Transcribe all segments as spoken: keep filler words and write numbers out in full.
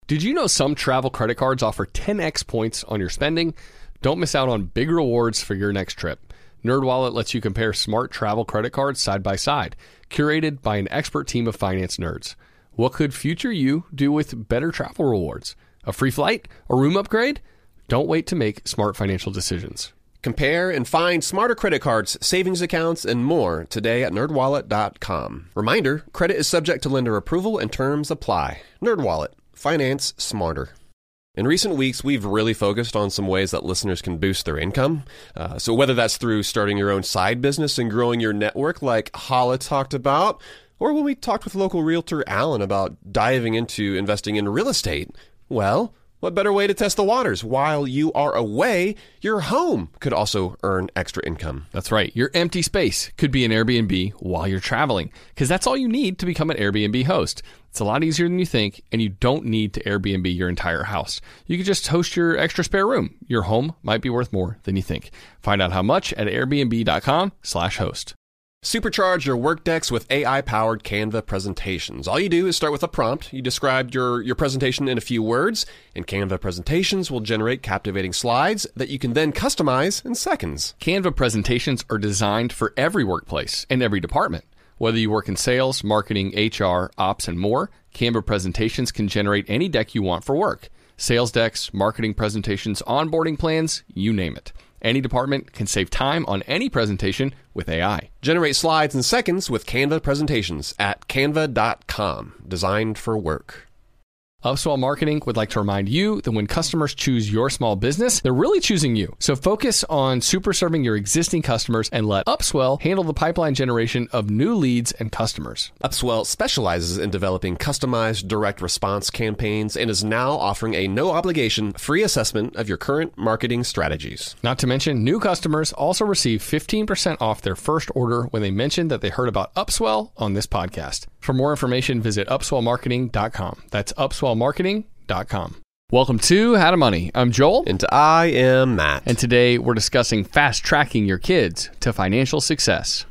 Did you know some travel credit cards offer ten x points on your spending? Don't miss out on big rewards for your next trip. NerdWallet lets you compare smart travel credit cards side by side, curated by an expert team of finance nerds. What could future you do with better travel rewards? A free flight? A room upgrade? Don't wait to make smart financial decisions. Compare and find smarter credit cards, savings accounts, and more today at nerd wallet dot com. Reminder, credit is subject to lender approval and terms apply. NerdWallet. Finance smarter. In recent weeks, we've really focused on some ways that listeners can boost their income. Uh, so whether that's through starting your own side business and growing your network like Hala talked about, or when we talked with local realtor Alan about diving into investing in real estate, well, what better way to test the waters? While you are away, your home could also earn extra income. That's right. Your empty space could be an Airbnb while you're traveling, because that's all you need to become an Airbnb host. It's a lot easier than you think, and you don't need to Airbnb your entire house. You could just host your extra spare room. Your home might be worth more than you think. Find out how much at airbnb dot com slash host. Supercharge your work decks with A I-powered Canva presentations. All you do is start with a prompt. You describe your, your presentation in a few words, and Canva presentations will generate captivating slides that you can then customize in seconds. Canva presentations are designed for every workplace and every department. Whether you work in sales, marketing, H R, ops, and more, Canva presentations can generate any deck you want for work. Sales decks, marketing presentations, onboarding plans, you name it. Any department can save time on any presentation with A I. Generate slides in seconds with Canva presentations at canva dot com. Designed for work. Upswell Marketing would like to remind you that when customers choose your small business, they're really choosing you. So focus on super serving your existing customers and let Upswell handle the pipeline generation of new leads and customers. Upswell specializes in developing customized direct response campaigns and is now offering a no-obligation free assessment of your current marketing strategies. Not to mention, new customers also receive fifteen percent off their first order when they mention that they heard about Upswell on this podcast. For more information, visit upswell marketing dot com. That's upswell marketing dot com. Welcome to How to Money. I'm Joel. And I am Matt. And today we're discussing fast tracking your kids to financial success.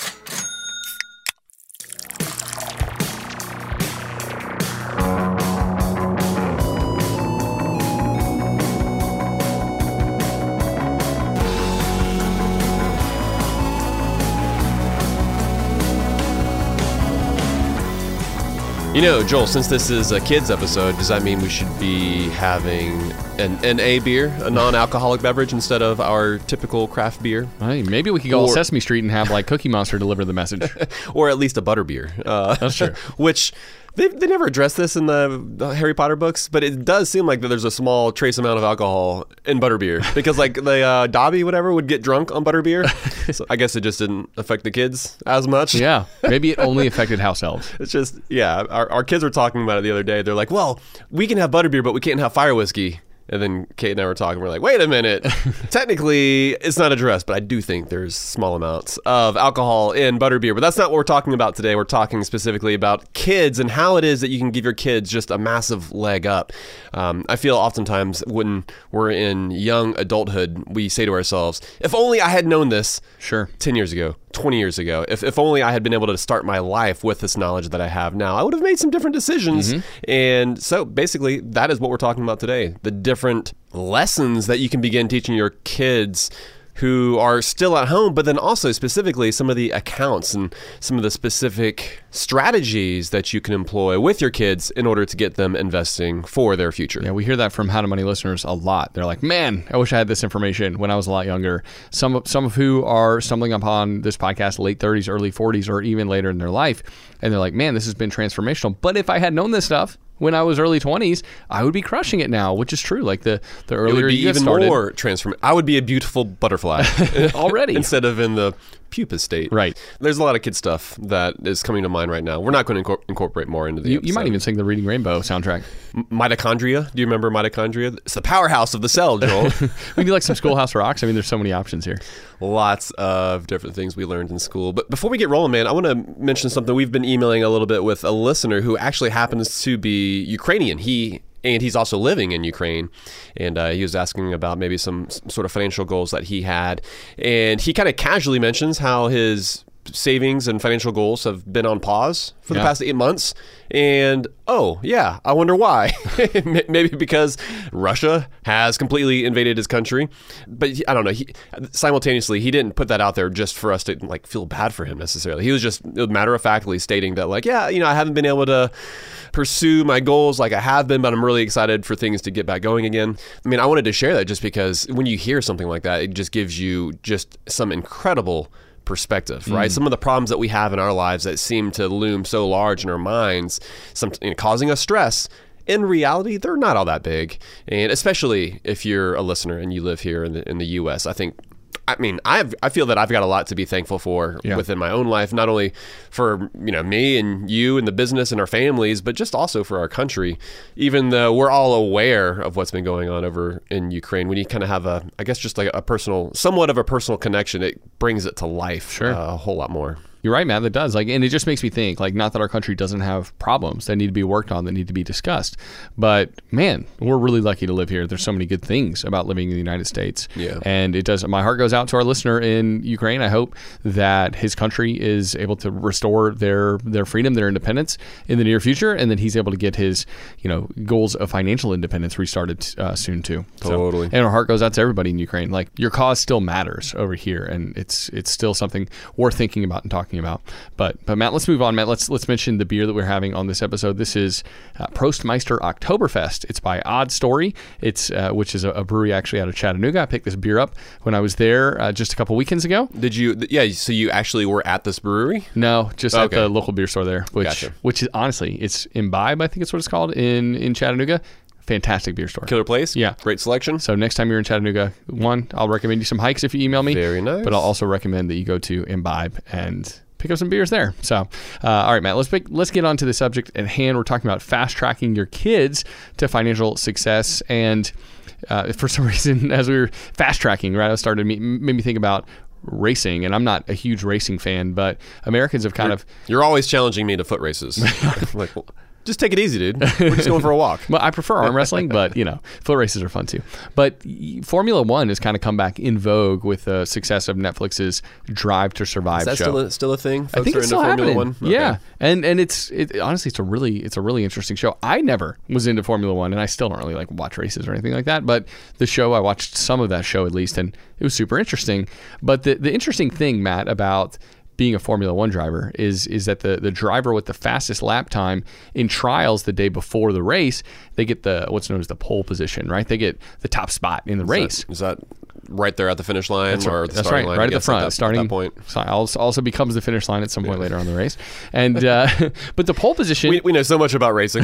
You know, Joel, since this is a kids episode, does that mean we should be having an, an A beer, a non-alcoholic beverage, instead of our typical craft beer? Hey, maybe we could go or, to Sesame Street and have like Cookie Monster deliver the message. Or at least a butter beer. Uh, That's true. Which... They they never address this in the, the Harry Potter books, but it does seem like that there's a small trace amount of alcohol in butterbeer because like the uh, Dobby whatever would get drunk on butterbeer. So I guess it just didn't affect the kids as much. Yeah, maybe it only affected house elves. It's just yeah. Our our kids were talking about it the other day. They're like, well, we can have butterbeer, but we can't have fire whiskey. And then Kate and I were talking. We're like, wait a minute. Technically, it's not addressed, but I do think there's small amounts of alcohol in butterbeer. But that's not what we're talking about today. We're talking specifically about kids and how it is that you can give your kids just a massive leg up. Um, I feel oftentimes when we're in young adulthood, we say to ourselves, if only I had known this sure. ten years ago, twenty years ago. If if only I had been able to start my life with this knowledge that I have now, I would have made some different decisions. Mm-hmm. And so basically, that is what we're talking about today. The different lessons that you can begin teaching your kids who are still at home, but then also specifically some of the accounts and some of the specific strategies that you can employ with your kids in order to get them investing for their future. Yeah, we hear that from How to Money listeners a lot. They're like, man, I wish I had this information when I was a lot younger. Some, some of who are stumbling upon this podcast late thirties, early forties, or even later in their life. And they're like, man, this has been transformational. But if I had known this stuff when I was early twenties, I would be crushing it now, which is true. Like the, the earlier it would be you get even started, more transformative. I would be a beautiful butterfly already instead of in the pupa state. Right. There's a lot of kid stuff that is coming to mind right now. We're not going to incorpor- incorporate more into the you, episode. you might even sing the Reading Rainbow soundtrack. M- mitochondria. Do you remember mitochondria? It's the powerhouse of the cell, Joel. We do like some Schoolhouse Rocks. I mean, there's so many options here. Lots of different things we learned in school. But before we get rolling, man, I want to mention something. We've been emailing a little bit with a listener who actually happens to be Ukrainian. He and he's also living in Ukraine. And uh, he was asking about maybe some, some sort of financial goals that he had. And he kind of casually mentions how his savings and financial goals have been on pause for the Yeah. past eight months. And, oh, yeah, I wonder why. Maybe because Russia has completely invaded his country. But he, I don't know. He, simultaneously, he didn't put that out there just for us to like feel bad for him necessarily. He was just matter-of-factly stating that, like, yeah, you know, I haven't been able to pursue my goals like I have been, but I'm really excited for things to get back going again. I mean, I wanted to share that just because when you hear something like that, it just gives you just some incredible perspective, right? Mm. Some of the problems that we have in our lives that seem to loom so large in our minds, some, you know, causing us stress, in reality, they're not all that big. And especially if you're a listener and you live here in the in the U S, I think, I mean, I've, I feel that I've got a lot to be thankful for yeah. within my own life, not only for, you know, me and you and the business and our families, but just also for our country, even though we're all aware of what's been going on over in Ukraine. When you kind of have a, I guess, just like a personal, somewhat of a personal connection, it brings it to life sure. uh, a whole lot more. You're right, man. That does. Like, and it just makes me think, like, not that our country doesn't have problems that need to be worked on, that need to be discussed, but man, we're really lucky to live here. There's so many good things about living in the United States. Yeah. And it does. My heart goes out to our listener in Ukraine. I hope that his country is able to restore their their freedom, their independence in the near future, and that he's able to get his, you know, goals of financial independence restarted uh, soon too. Totally. So, and our heart goes out to everybody in Ukraine. Like, your cause still matters over here, and it's it's still something worth thinking about and talking about. But but Matt, let's move on. Matt, let's let's mention the beer that we're having on this episode. This is uh, Prostmeister Oktoberfest. It's by Odd Story. It's uh, which is a, a brewery actually out of Chattanooga. I picked this beer up when I was there uh, just a couple weekends ago. Did you? Yeah. So you actually were at this brewery? No, just okay. at the local beer store there. Which gotcha. which is honestly, it's Imbibe, I think it's what it's called in in Chattanooga. Fantastic beer store. Killer place? Yeah. Great selection. So next time you're in Chattanooga, one, I'll recommend you some hikes if you email me. Very nice. But I'll also recommend that you go to Imbibe and pick up some beers there. So, uh, all right, Matt, let's pick, let's get on to the subject at hand. We're talking about fast tracking your kids to financial success. And uh, for some reason, as we were fast tracking, right, I started to me, made me think about racing, and I'm not a huge racing fan, but Americans have kind you're, of... You're always challenging me to foot races. Like, well, just take it easy, dude. We're just going for a walk. Well, I prefer arm wrestling, but, you know, foot races are fun too. But Formula One has kind of come back in vogue with the success of Netflix's Drive to Survive show. Is that show. Still a, still a thing? Folks I think are it's into still Formula happening. One? Okay. Yeah, and and it's it, honestly it's a really it's a really interesting show. I never was into Formula One, and I still don't really like watch races or anything like that. But the show, I watched some of that show at least, and it was super interesting. But the the interesting thing, Matt, about being a Formula One driver is is that the, the driver with the fastest lap time in trials the day before the race, they get the what's known as the pole position, right? They get the top spot in the is race. That, is that right there at the finish line? That's or right. the That's starting right. line, Right at the front, at that, starting at that point. So also, also becomes the finish line at some point yeah. later on in the race. And uh, but the pole position, we, we know so much about racing.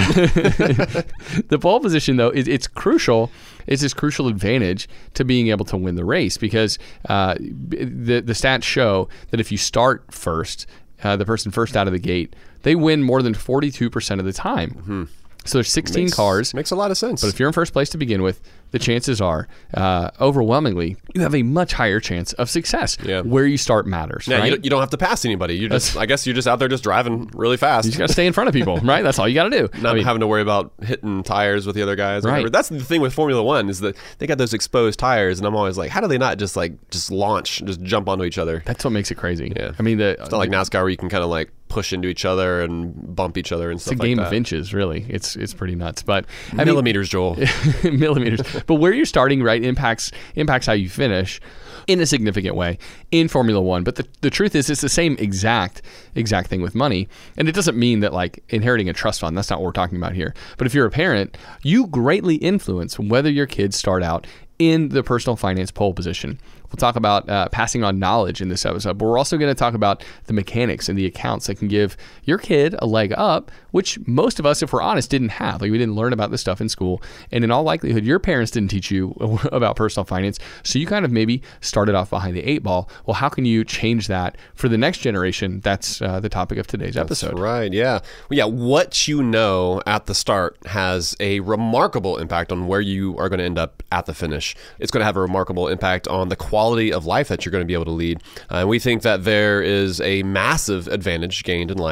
The pole position, though, is it's crucial. It's this crucial advantage to being able to win the race because uh, the the stats show that if you start first, uh, the person first out of the gate, they win more than forty-two percent of the time. Mm-hmm. So there's sixteen makes, cars. Makes a lot of sense. But if you're in first place to begin with, the chances are, uh, overwhelmingly, you have a much higher chance of success. Yeah. Where you start matters, yeah, right? You don't, you don't have to pass anybody. You just, I guess you're just out there just driving really fast. You just got to stay in front of people, right? That's all you got to do. Not I mean, having to worry about hitting tires with the other guys. Or right. whatever. That's the thing with Formula One is that they got those exposed tires, and I'm always like, how do they not just like just launch, just jump onto each other? That's what makes it crazy. Yeah. I mean, the, it's not like NASCAR where you can kind of like push into each other and bump each other and it's stuff like that. It's a game of inches, really. It's it's pretty nuts. But I millimeters, mean, Joel. millimeters. But where you're starting, right, impacts impacts how you finish in a significant way in Formula One. But the, the truth is, it's the same exact exact thing with money. And it doesn't mean that like inheriting a trust fund. That's not what we're talking about here. But if you're a parent, you greatly influence whether your kids start out in the personal finance pole position. We'll talk about uh, passing on knowledge in this episode, but we're also going to talk about the mechanics and the accounts that can give your kid a leg up, which most of us, if we're honest, didn't have. Like we didn't learn about this stuff in school. And in all likelihood, your parents didn't teach you about personal finance. So you kind of maybe started off behind the eight ball. Well, how can you change that for the next generation? That's uh, the topic of today's episode. That's right. Yeah. Well, yeah. What you know at the start has a remarkable impact on where you are going to end up at the finish. It's going to have a remarkable impact on the quality of life that you're going to be able to lead. Uh, and we think that there is a massive advantage gained in life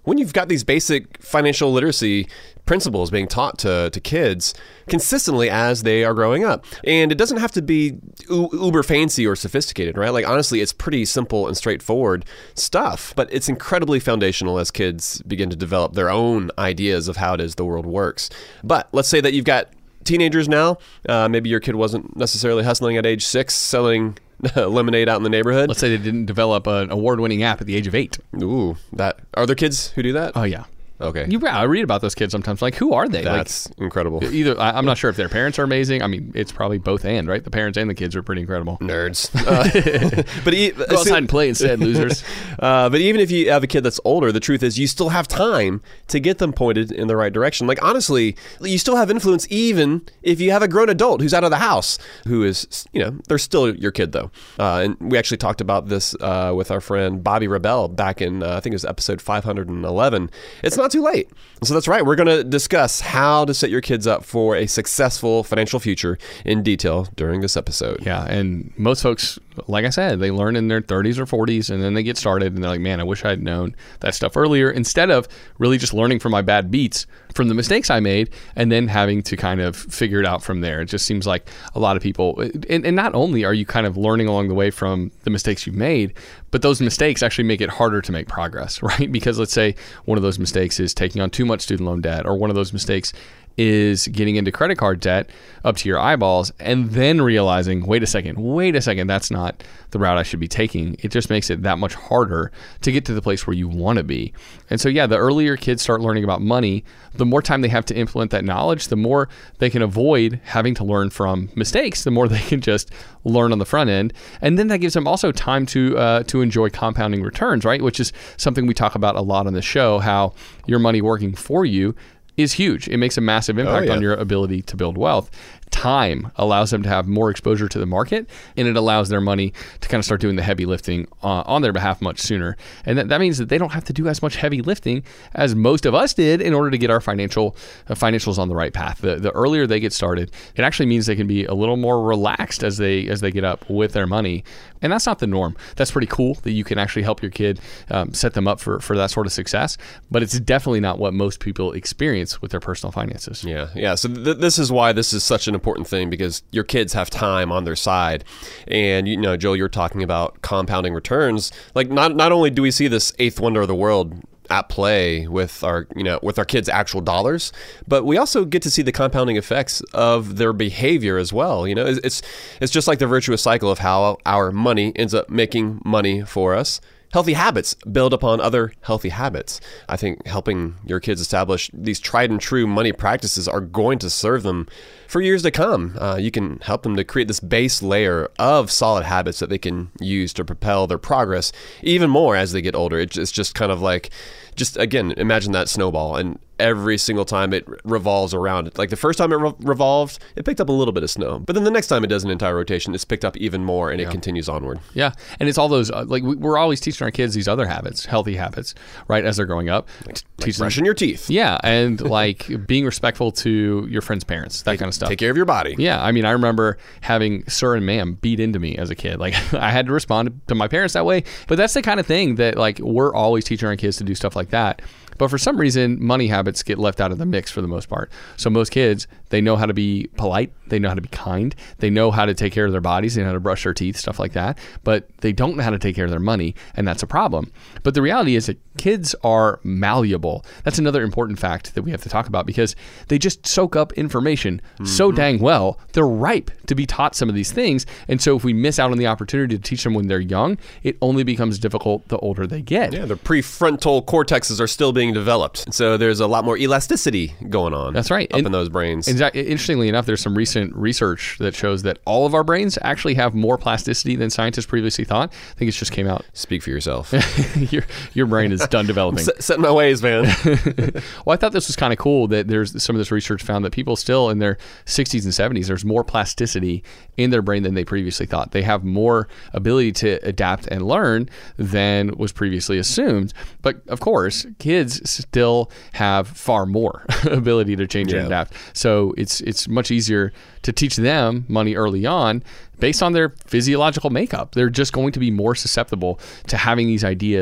when you've got these basic financial literacy principles being taught to, to kids consistently as they are growing up. And it doesn't have to be u- uber fancy or sophisticated, right? Like, honestly, it's pretty simple and straightforward stuff, but it's incredibly foundational as kids begin to develop their own ideas of how it is the world works. But let's say that you've got teenagers now. Uh, maybe your kid wasn't necessarily hustling at age six, selling lemonade out in the neighborhood. Let's say they didn't develop an award-winning app at the age of eight. Ooh, that are there kids who do that? Oh, yeah. Okay. You, I read about those kids sometimes. Like, who are they? That's like, incredible. Either I, I'm not sure if their parents are amazing. I mean, it's probably both and, right? The parents and the kids are pretty incredible. Nerds. Uh, but e- Go outside and play instead, losers. Uh, but even if you have a kid that's older, the truth is you still have time to get them pointed in the right direction. Like, honestly, you still have influence even if you have a grown adult who's out of the house, who is, you know, they're still your kid, though. Uh, and we actually talked about this uh, with our friend Bobby Rebel back in, uh, I think it was episode five hundred eleven. It's not too late. So that's right. We're going to discuss how to set your kids up for a successful financial future in detail during this episode. Yeah, and most folks, like I said, they learn in their thirties or forties, and then they get started, and they're like, man, I wish I had known that stuff earlier, instead of really just learning from my bad beats, from the mistakes I made, and then having to kind of figure it out from there. It just seems like a lot of people, and, and not only are you kind of learning along the way from the mistakes you've made, but those mistakes actually make it harder to make progress, right? Because let's say one of those mistakes is taking on too much student loan debt, or one of those mistakes is getting into credit card debt up to your eyeballs, and then realizing, wait a second, wait a second, that's not the route I should be taking. It just makes it that much harder to get to the place where you want to be. And so, yeah, the earlier kids start learning about money, the more time they have to implement that knowledge, the more they can avoid having to learn from mistakes, the more they can just learn on the front end. And then that gives them also time to uh, to enjoy compounding returns, right? Which is something we talk about a lot on the show, how your money working for you is huge. It makes a massive impact oh, yeah. on your ability to build wealth. Time allows them to have more exposure to the market, and it allows their money to kind of start doing the heavy lifting uh, on their behalf much sooner. And that, that means that they don't have to do as much heavy lifting as most of us did in order to get our financial uh, financials on the right path. The, the earlier they get started, it actually means they can be a little more relaxed as they as they get up with their money. And that's not the norm. That's pretty cool that you can actually help your kid um, set them up for, for that sort of success. But it's definitely not what most people experience with their personal finances. Yeah, yeah. So th- this is why this is such an important thing, because your kids have time on their side. And, you know, Joel, you're talking about compounding returns. Like, not not only do we see this eighth wonder of the world at play with our, you know, with our kids' actual dollars, but we also get to see the compounding effects of their behavior as well. You know, it's it's just like the virtuous cycle of how our money ends up making money for us. Healthy habits build upon other healthy habits. I think helping your kids establish these tried and true money practices are going to serve them for years to come. Uh, you can help them to create this base layer of solid habits that they can use to propel their progress even more as they get older. It's just kind of like, just again, imagine that snowball, and every single time it revolves around it. Like the first time it re- revolved, it picked up a little bit of snow. But then the next time it does an entire rotation, it's picked up even more, and yeah. it continues onward. Yeah. And it's all those, uh, like we're always teaching our kids these other habits, healthy habits, right, as they're growing up. Like, like brushing your teeth. Yeah. And like being respectful to your friend's parents, that take, kind of stuff. Take care of your body. Yeah. I mean, I remember having sir and ma'am beat into me as a kid. Like I had to respond to my parents that way. But that's the kind of thing that like we're always teaching our kids to do stuff like that. But for some reason, money habits get left out of the mix for the most part. So most kids, they know how to be polite. They know how to be kind. They know how to take care of their bodies. They know how to brush their teeth, stuff like that. But they don't know how to take care of their money, and that's a problem. But the reality is that kids are malleable. That's another important fact that we have to talk about, because they just soak up information mm-hmm. so dang well. They're ripe to be taught some of these things. And so if we miss out on the opportunity to teach them when they're young, it only becomes difficult the older they get. Yeah, their prefrontal cortexes are still being developed. So there's a lot more elasticity going on. That's right. Up and, in those brains. Exactly. Interestingly enough, there's some recent research that shows that all of our brains actually have more plasticity than scientists previously thought. I think it just came out. Speak for yourself. your your brain is done developing. S- set in my ways, man. Well, I thought this was kind of cool that there's some of this research found that people still in their sixties and seventies, there's more plasticity in their brain than they previously thought. They have more ability to adapt and learn than was previously assumed. But of course, kids still have far more ability to change yeah. and adapt. So it's it's much easier to teach them money early on based on their physiological makeup. They're just going to be more susceptible to having these ideas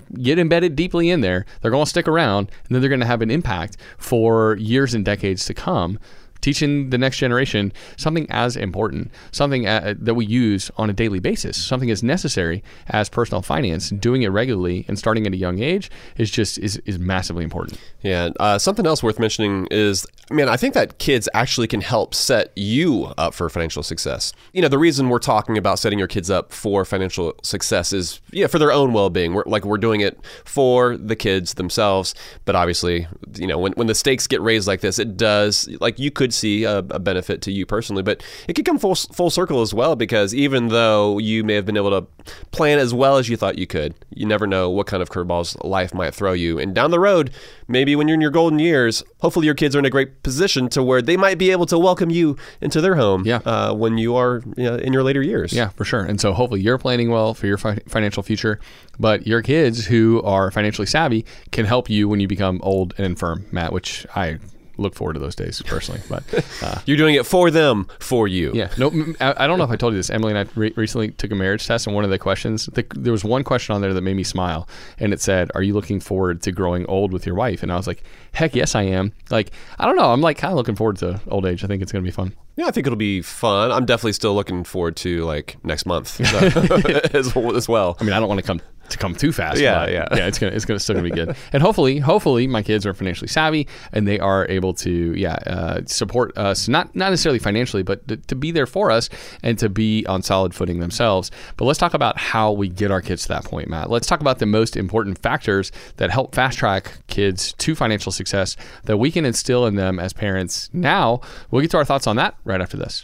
get embedded deeply in there. They're going to stick around, and then they're going to have an impact for years and decades to come. Teaching the next generation something as important, something uh, that we use on a daily basis, something as necessary as personal finance, doing it regularly and starting at a young age is just is, is massively important. Yeah. Uh, something else worth mentioning is, man, I think that kids actually can help set you up for financial success. You know, the reason we're talking about setting your kids up for financial success is, yeah, for their own well-being. We're like, we're doing it for the kids themselves. But obviously, you know, when, when the stakes get raised like this, it does, like you could see a, a benefit to you personally, but it could come full full circle as well, because even though you may have been able to plan as well as you thought you could, you never know what kind of curveballs life might throw you. And down the road, maybe when you're in your golden years, hopefully your kids are in a great position to where they might be able to welcome you into their home yeah. uh, when you are you know, in your later years. Yeah, for sure. And so hopefully you're planning well for your fi- financial future, but your kids who are financially savvy can help you when you become old and infirm, Matt, which I look forward to those days personally. But uh, you're doing it for them, for you. Yeah. No, I don't know if I told you this. Emily and I re- recently took a marriage test, and one of the questions, the, there was one question on there that made me smile, and it said, "Are you looking forward to growing old with your wife?" And I was like, "Heck yes, I am." Like, I don't know. I'm like kind of looking forward to old age. I think it's going to be fun. Yeah, I think it'll be fun. I'm definitely still looking forward to like next month as, as well. I mean, I don't want to come to come too fast. Yeah, but yeah, yeah. It's gonna it's gonna still gonna be good. And hopefully, hopefully, my kids are financially savvy and they are able to, yeah, uh, support us not not necessarily financially, but to, to be there for us and to be on solid footing themselves. But let's talk about how we get our kids to that point, Matt. Let's talk about the most important factors that help fast track kids to financial success that we can instill in them as parents. Now, we'll get to our thoughts on that right after this.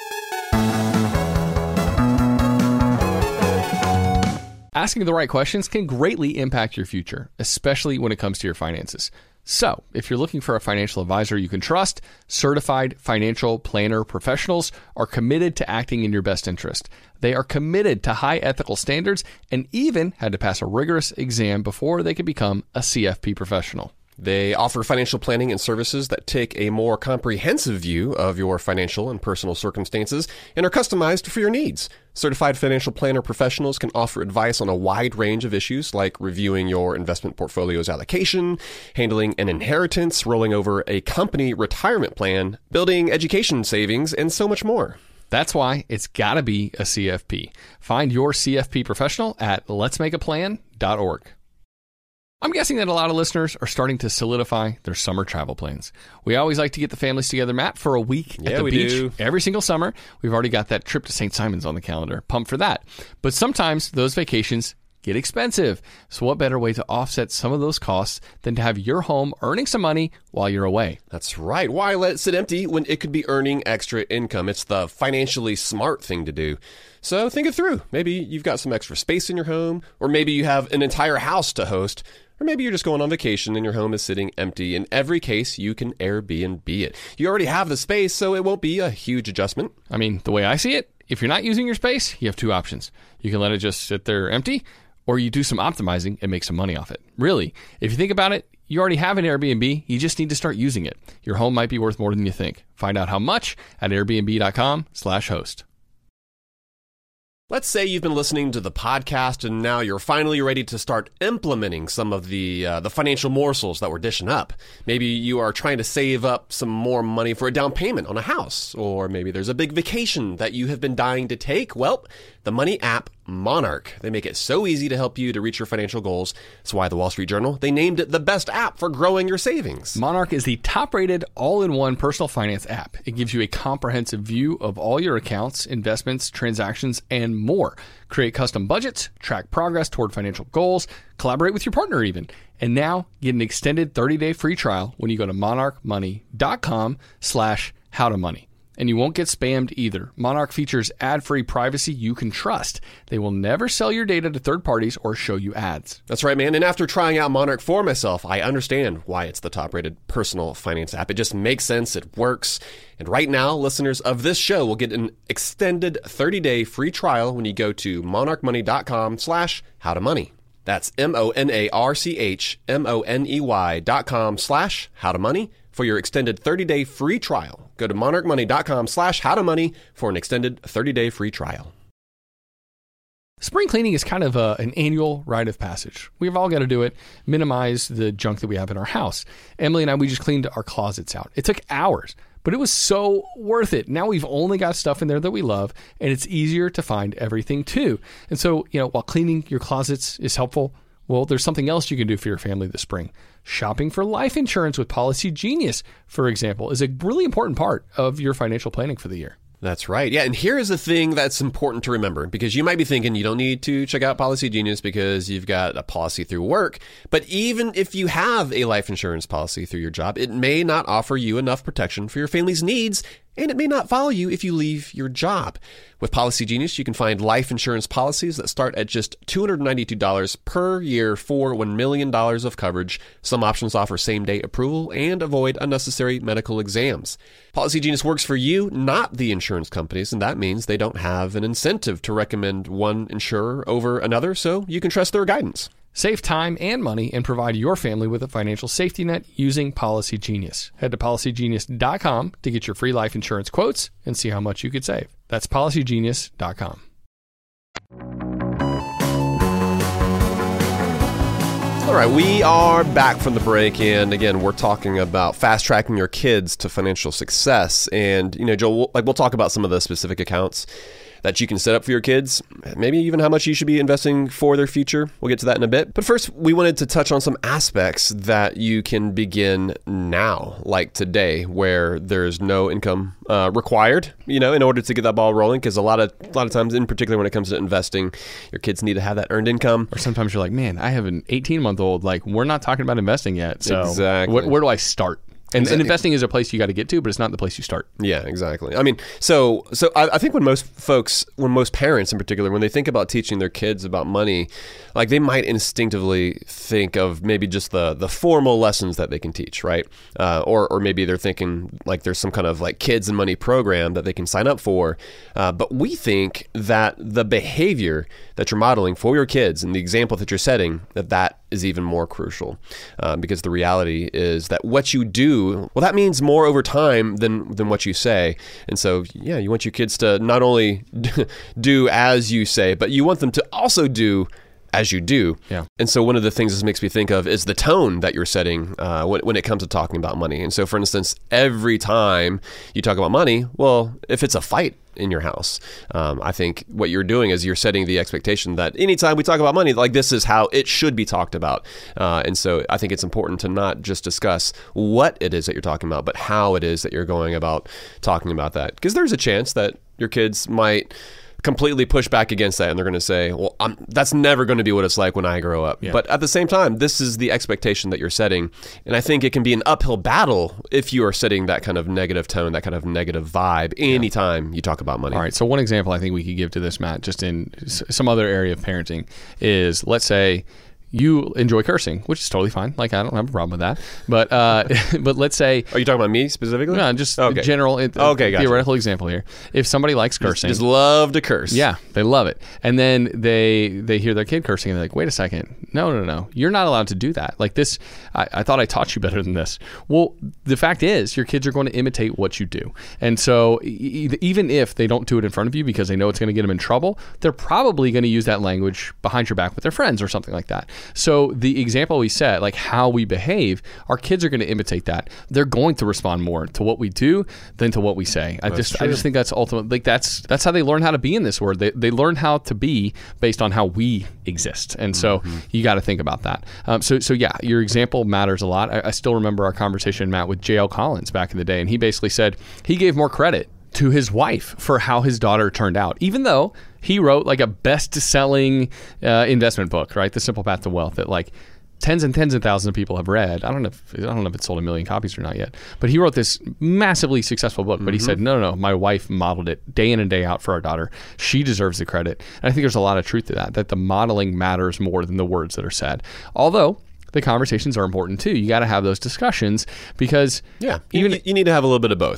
Asking the right questions can greatly impact your future, especially when it comes to your finances. So, if you're looking for a financial advisor you can trust, certified financial planner professionals are committed to acting in your best interest. They are committed to high ethical standards and even had to pass a rigorous exam before they could become a C F P professional. They offer financial planning and services that take a more comprehensive view of your financial and personal circumstances and are customized for your needs. Certified financial planner professionals can offer advice on a wide range of issues like reviewing your investment portfolio's allocation, handling an inheritance, rolling over a company retirement plan, building education savings, and so much more. That's why it's got to be a C F P. Find your C F P professional at lets make a plan dot org. I'm guessing that a lot of listeners are starting to solidify their summer travel plans. We always like to get the families together, Matt, for a week yeah, at the we beach do. every single summer. We've already got that trip to Saint Simons on the calendar. Pumped for that. But sometimes those vacations get expensive. So what better way to offset some of those costs than to have your home earning some money while you're away? That's right. Why let it sit empty when it could be earning extra income? It's the financially smart thing to do. So think it through. Maybe you've got some extra space in your home, or maybe you have an entire house to host. Or maybe you're just going on vacation and your home is sitting empty. In every case, you can Airbnb it. You already have the space, so it won't be a huge adjustment. I mean, the way I see it, if you're not using your space, you have two options. You can let it just sit there empty, or you do some optimizing and make some money off it. Really, if you think about it, you already have an Airbnb. You just need to start using it. Your home might be worth more than you think. Find out how much at airbnb.com slash host. Let's say you've been listening to the podcast and now you're finally ready to start implementing some of the uh, the financial morsels that we're dishing up. Maybe you are trying to save up some more money for a down payment on a house, or maybe there's a big vacation that you have been dying to take. Well, the money app Monarch. They make it so easy to help you to reach your financial goals. That's why the Wall Street Journal, they named it the best app for growing your savings. Monarch is the top-rated all-in-one personal finance app. It gives you a comprehensive view of all your accounts, investments, transactions, and more. Create custom budgets, track progress toward financial goals, collaborate with your partner even. And now get an extended thirty-day free trial when you go to monarchmoney.com slash howtomoney. And you won't get spammed either. Monarch features ad-free privacy you can trust. They will never sell your data to third parties or show you ads. That's right, man. And after trying out Monarch for myself, I understand why it's the top-rated personal finance app. It just makes sense. It works. And right now, listeners of this show will get an extended thirty-day free trial when you go to monarchmoney.com slash howtomoney. That's M-O-N-A-R-C-H-M-O-N-E-Y dot com slash howtomoney for your extended thirty-day free trial. Go to monarchmoney.com slash howtomoney for an extended thirty-day free trial. Spring cleaning is kind of a, an annual rite of passage. We've all got to do it, minimize the junk that we have in our house. Emily and I, we just cleaned our closets out. It took hours, but it was so worth it. Now we've only got stuff in there that we love, and it's easier to find everything too. And so, you know, while cleaning your closets is helpful, well, there's something else you can do for your family this spring. Shopping for life insurance with Policy Genius, for example, is a really important part of your financial planning for the year. That's right. Yeah. And here is the thing that's important to remember, because you might be thinking you don't need to check out Policy Genius because you've got a policy through work. But even if you have a life insurance policy through your job, it may not offer you enough protection for your family's needs, and it may not follow you if you leave your job. With Policy Genius, you can find life insurance policies that start at just two hundred ninety-two dollars per year for one million dollars of coverage. Some options offer same-day approval and avoid unnecessary medical exams. Policy Genius works for you, not the insurance companies, and that means they don't have an incentive to recommend one insurer over another, so you can trust their guidance. Save time and money and provide your family with a financial safety net using Policy Genius. Head to policy genius dot com to get your free life insurance quotes and see how much you could save. That's policy genius dot com. All right, we are back from the break, and again, we're talking about fast tracking your kids to financial success. And you know, Joel, like we'll talk about some of the specific accounts that you can set up for your kids, maybe even how much you should be investing for their future. We'll get to that in a bit. But first, we wanted to touch on some aspects that you can begin now, like today, where there's no income uh, required, you know, in order to get that ball rolling. Because a lot of a lot of times, in particular when it comes to investing, your kids need to have that earned income. Or sometimes you're like, man, I have an eighteen-month-old. Like, we're not talking about investing yet. So exactly. wh- where do I start? And, exactly. and investing is a place you got to get to, but it's not the place you start. Yeah, exactly. I mean, so so I, I think when most folks, when most parents in particular, when they think about teaching their kids about money, like they might instinctively think of maybe just the the formal lessons that they can teach, right? Uh, or or maybe they're thinking like there's some kind of like kids and money program that they can sign up for. Uh, but we think that the behavior that you're modeling for your kids and the example that you're setting, that that is even more crucial, uh, because the reality is that what you do, well, that means more over time than than what you say. And so, yeah, you want your kids to not only do as you say, but you want them to also do as you do. Yeah. And so one of the things this makes me think of is the tone that you're setting uh, when, when it comes to talking about money. And so, for instance, every time you talk about money, well, if it's a fight in your house, um, I think what you're doing is you're setting the expectation that anytime we talk about money, like this is how it should be talked about. Uh, and so I think it's important to not just discuss what it is that you're talking about, but how it is that you're going about talking about that. Because there's a chance that your kids might completely push back against that, and they're going to say, well, I'm, that's never going to be what it's like when I grow up. Yeah. But at the same time, this is the expectation that you're setting. And I think it can be an uphill battle if you are setting that kind of negative tone, that kind of negative vibe anytime yeah. you talk about money. All right. So one example I think we could give to this, Matt, just in some other area of parenting is, let's say you enjoy cursing, which is totally fine. Like, I don't have a problem with that. But uh, but let's say... Are you talking about me specifically? No, just okay. general, uh, okay, gotcha. theoretical example here. If somebody likes cursing... Just, just love to curse. Yeah, they love it. And then they they hear their kid cursing, and they're like, wait a second. No, no, no. You're not allowed to do that. Like this, I, I thought I taught you better than this. Well, the fact is, your kids are going to imitate what you do. And so e- even if they don't do it in front of you because they know it's going to get them in trouble, they're probably going to use that language behind your back with their friends or something like that. So the example we set, like how we behave, our kids are going to imitate that. They're going to respond more to what we do than to what we say. I that's just true. I just think that's ultimate. Like that's that's how they learn how to be in this world. They they learn how to be based on how we exist. And so mm-hmm. you got to think about that. Um, so so yeah, your example matters a lot. I, I still remember our conversation, Matt, with J L Collins back in the day, and he basically said he gave more credit to his wife for how his daughter turned out, even though he wrote like a best-selling uh, investment book, right? The Simple Path to Wealth, that like tens and tens of thousands of people have read. I don't know if I don't know if it sold a million copies or not yet, but he wrote this massively successful book. But mm-hmm. he said, no, no, no, my wife modeled it day in and day out for our daughter. She deserves the credit. And I think there's a lot of truth to that, that the modeling matters more than the words that are said. Although the conversations are important too. You got to have those discussions because yeah, even you, you need to have a little bit of both.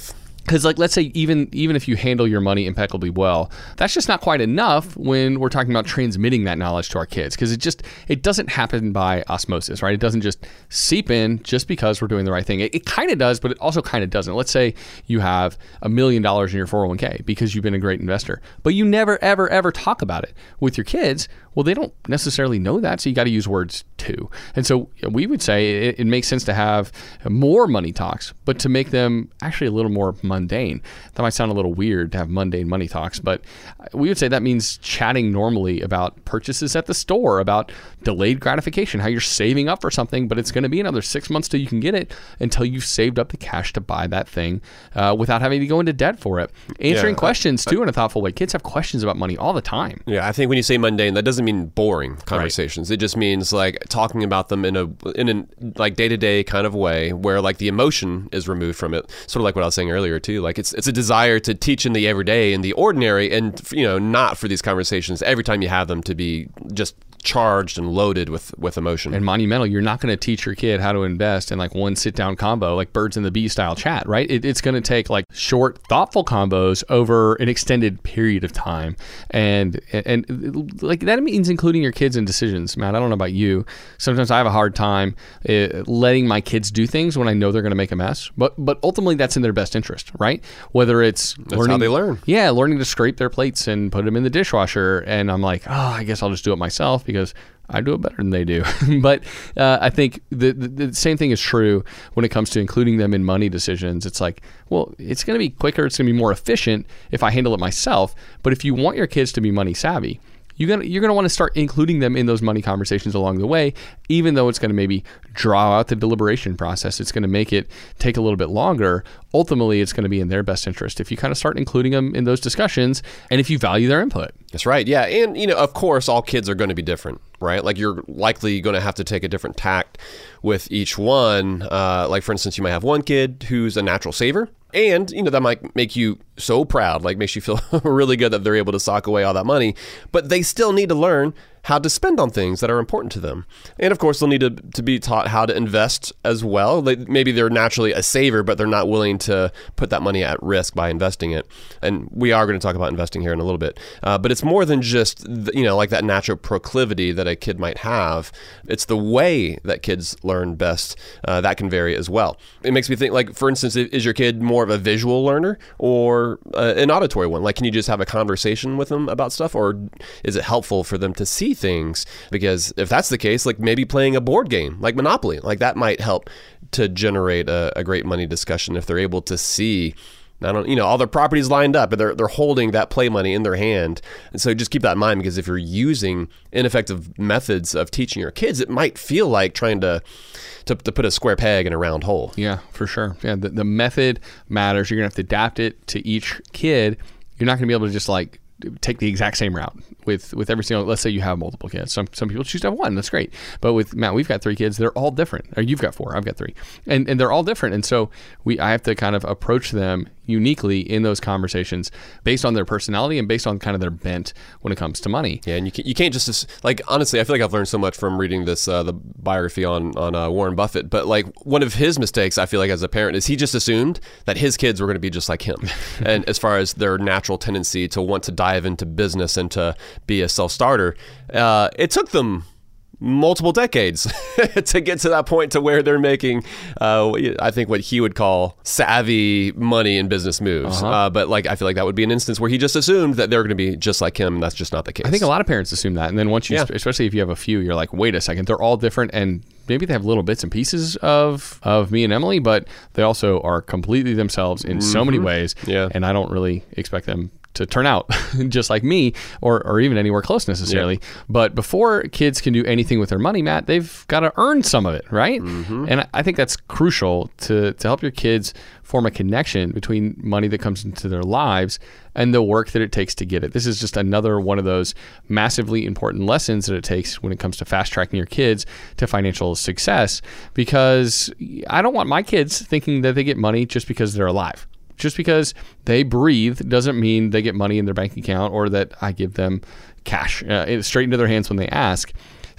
Because, like, let's say even even if you handle your money impeccably well, that's just not quite enough when we're talking about transmitting that knowledge to our kids. Because it just it doesn't happen by osmosis, right? It doesn't just seep in just because we're doing the right thing. It, it kind of does, but it also kind of doesn't. Let's say you have a million dollars in your four oh one k because you've been a great investor, but you never, ever, ever talk about it with your kids. Well, they don't necessarily know that, so you got to use words too. And so we would say it, it makes sense to have more money talks, but to make them actually a little more mundane. That might sound a little weird to have mundane money talks, but we would say that means chatting normally about purchases at the store, about delayed gratification, how you're saving up for something, but it's going to be another six months till you can get it, until you've saved up the cash to buy that thing uh, without having to go into debt for it. Answering yeah, questions I, I, too in a thoughtful way. Kids have questions about money all the time. Yeah, I think when you say mundane, that doesn't mean boring conversations. Right. It just means like talking about them in a in a like day-to-day kind of way where like the emotion is removed from it. Sort of like what I was saying earlier too. Like it's it's a desire to teach in the everyday and the ordinary, and you know, not for these conversations every time you have them to be just charged and loaded with with emotion. And monumental. You're not going to teach your kid how to invest in like one sit down combo, like birds and the bee style chat, right? It, it's going to take like short, thoughtful combos over an extended period of time. And, and and like that means including your kids in decisions. Matt, I don't know about you. Sometimes I have a hard time uh, letting my kids do things when I know they're going to make a mess. But but ultimately that's in their best interest, right? Whether it's that's learning, how they learn. Yeah, learning to scrape their plates and put them in the dishwasher. And I'm like, oh, I guess I'll just do it myself because I do it better than they do. But uh, I think the, the, the same thing is true when it comes to including them in money decisions. It's like, well, it's going to be quicker. It's going to be more efficient if I handle it myself. But if you want your kids to be money savvy, you're going to, you're going to want to start including them in those money conversations along the way, even though it's going to maybe draw out the deliberation process. It's going to make it take a little bit longer. Ultimately, it's going to be in their best interest if you kind of start including them in those discussions and if you value their input. That's right. Yeah. And, you know, of course, all kids are going to be different, right? Like you're likely going to have to take a different tact with each one. Uh, like, for instance, you might have one kid who's a natural saver. And, you know, that might make you so proud, like makes you feel really good that they're able to sock away all that money. But they still need to learn how to spend on things that are important to them. And of course, they'll need to, to be taught how to invest as well. They, maybe they're naturally a saver, but they're not willing to put that money at risk by investing it. And we are going to talk about investing here in a little bit. Uh, but it's more than just, you know, like that natural proclivity that a kid might have. It's the way that kids learn best. Uh, that can vary as well. It makes me think, like, for instance, is your kid more of a visual learner or uh, an auditory one? Like, can you just have a conversation with them about stuff? Or is it helpful for them to see things? Because if that's the case, like maybe playing a board game like Monopoly, like that might help to generate a, a great money discussion if they're able to see, I don't, you know, all their properties lined up and they're they're holding that play money in their hand. And so just keep that in mind, because if you're using ineffective methods of teaching your kids, it might feel like trying to to, to put a square peg in a round hole. Yeah, for sure. Yeah, the, the method matters. You're gonna have to adapt it to each kid. You're not gonna be able to just like take the exact same route with, with every single, let's say you have multiple kids. Some some people choose to have one, that's great. But with Matt, we've got three kids, they're all different. Or you've got four, I've got three. And and they're all different. And so we I have to kind of approach them uniquely in those conversations based on their personality and based on kind of their bent when it comes to money. Yeah, and you can't, you can't just, like, honestly, I feel like I've learned so much from reading this, uh, the biography on, on uh, Warren Buffett, but like one of his mistakes, I feel like as a parent, is he just assumed that his kids were going to be just like him. And as far as their natural tendency to want to dive into business and to be a self-starter, uh, it took them multiple decades to get to that point to where they're making, uh, I think what he would call savvy money and business moves. Uh-huh. Uh, but like, I feel like that would be an instance where he just assumed that they're going to be just like him, and that's just not the case. I think a lot of parents assume that. And then once you, yeah. especially if you have a few, you're like, wait a second, they're all different, and maybe they have little bits and pieces of, of me and Emily, but they also are completely themselves in mm-hmm. so many ways. Yeah. And I don't really expect them to turn out just like me or, or even anywhere close necessarily. Yeah. But before kids can do anything with their money, Matt, they've got to earn some of it, right? Mm-hmm. And I think that's crucial to, to help your kids form a connection between money that comes into their lives and the work that it takes to get it. This is just another one of those massively important lessons that it takes when it comes to fast tracking your kids to financial success, because I don't want my kids thinking that they get money just because they're alive. Just because they breathe doesn't mean they get money in their bank account or that I give them cash uh, straight into their hands when they ask.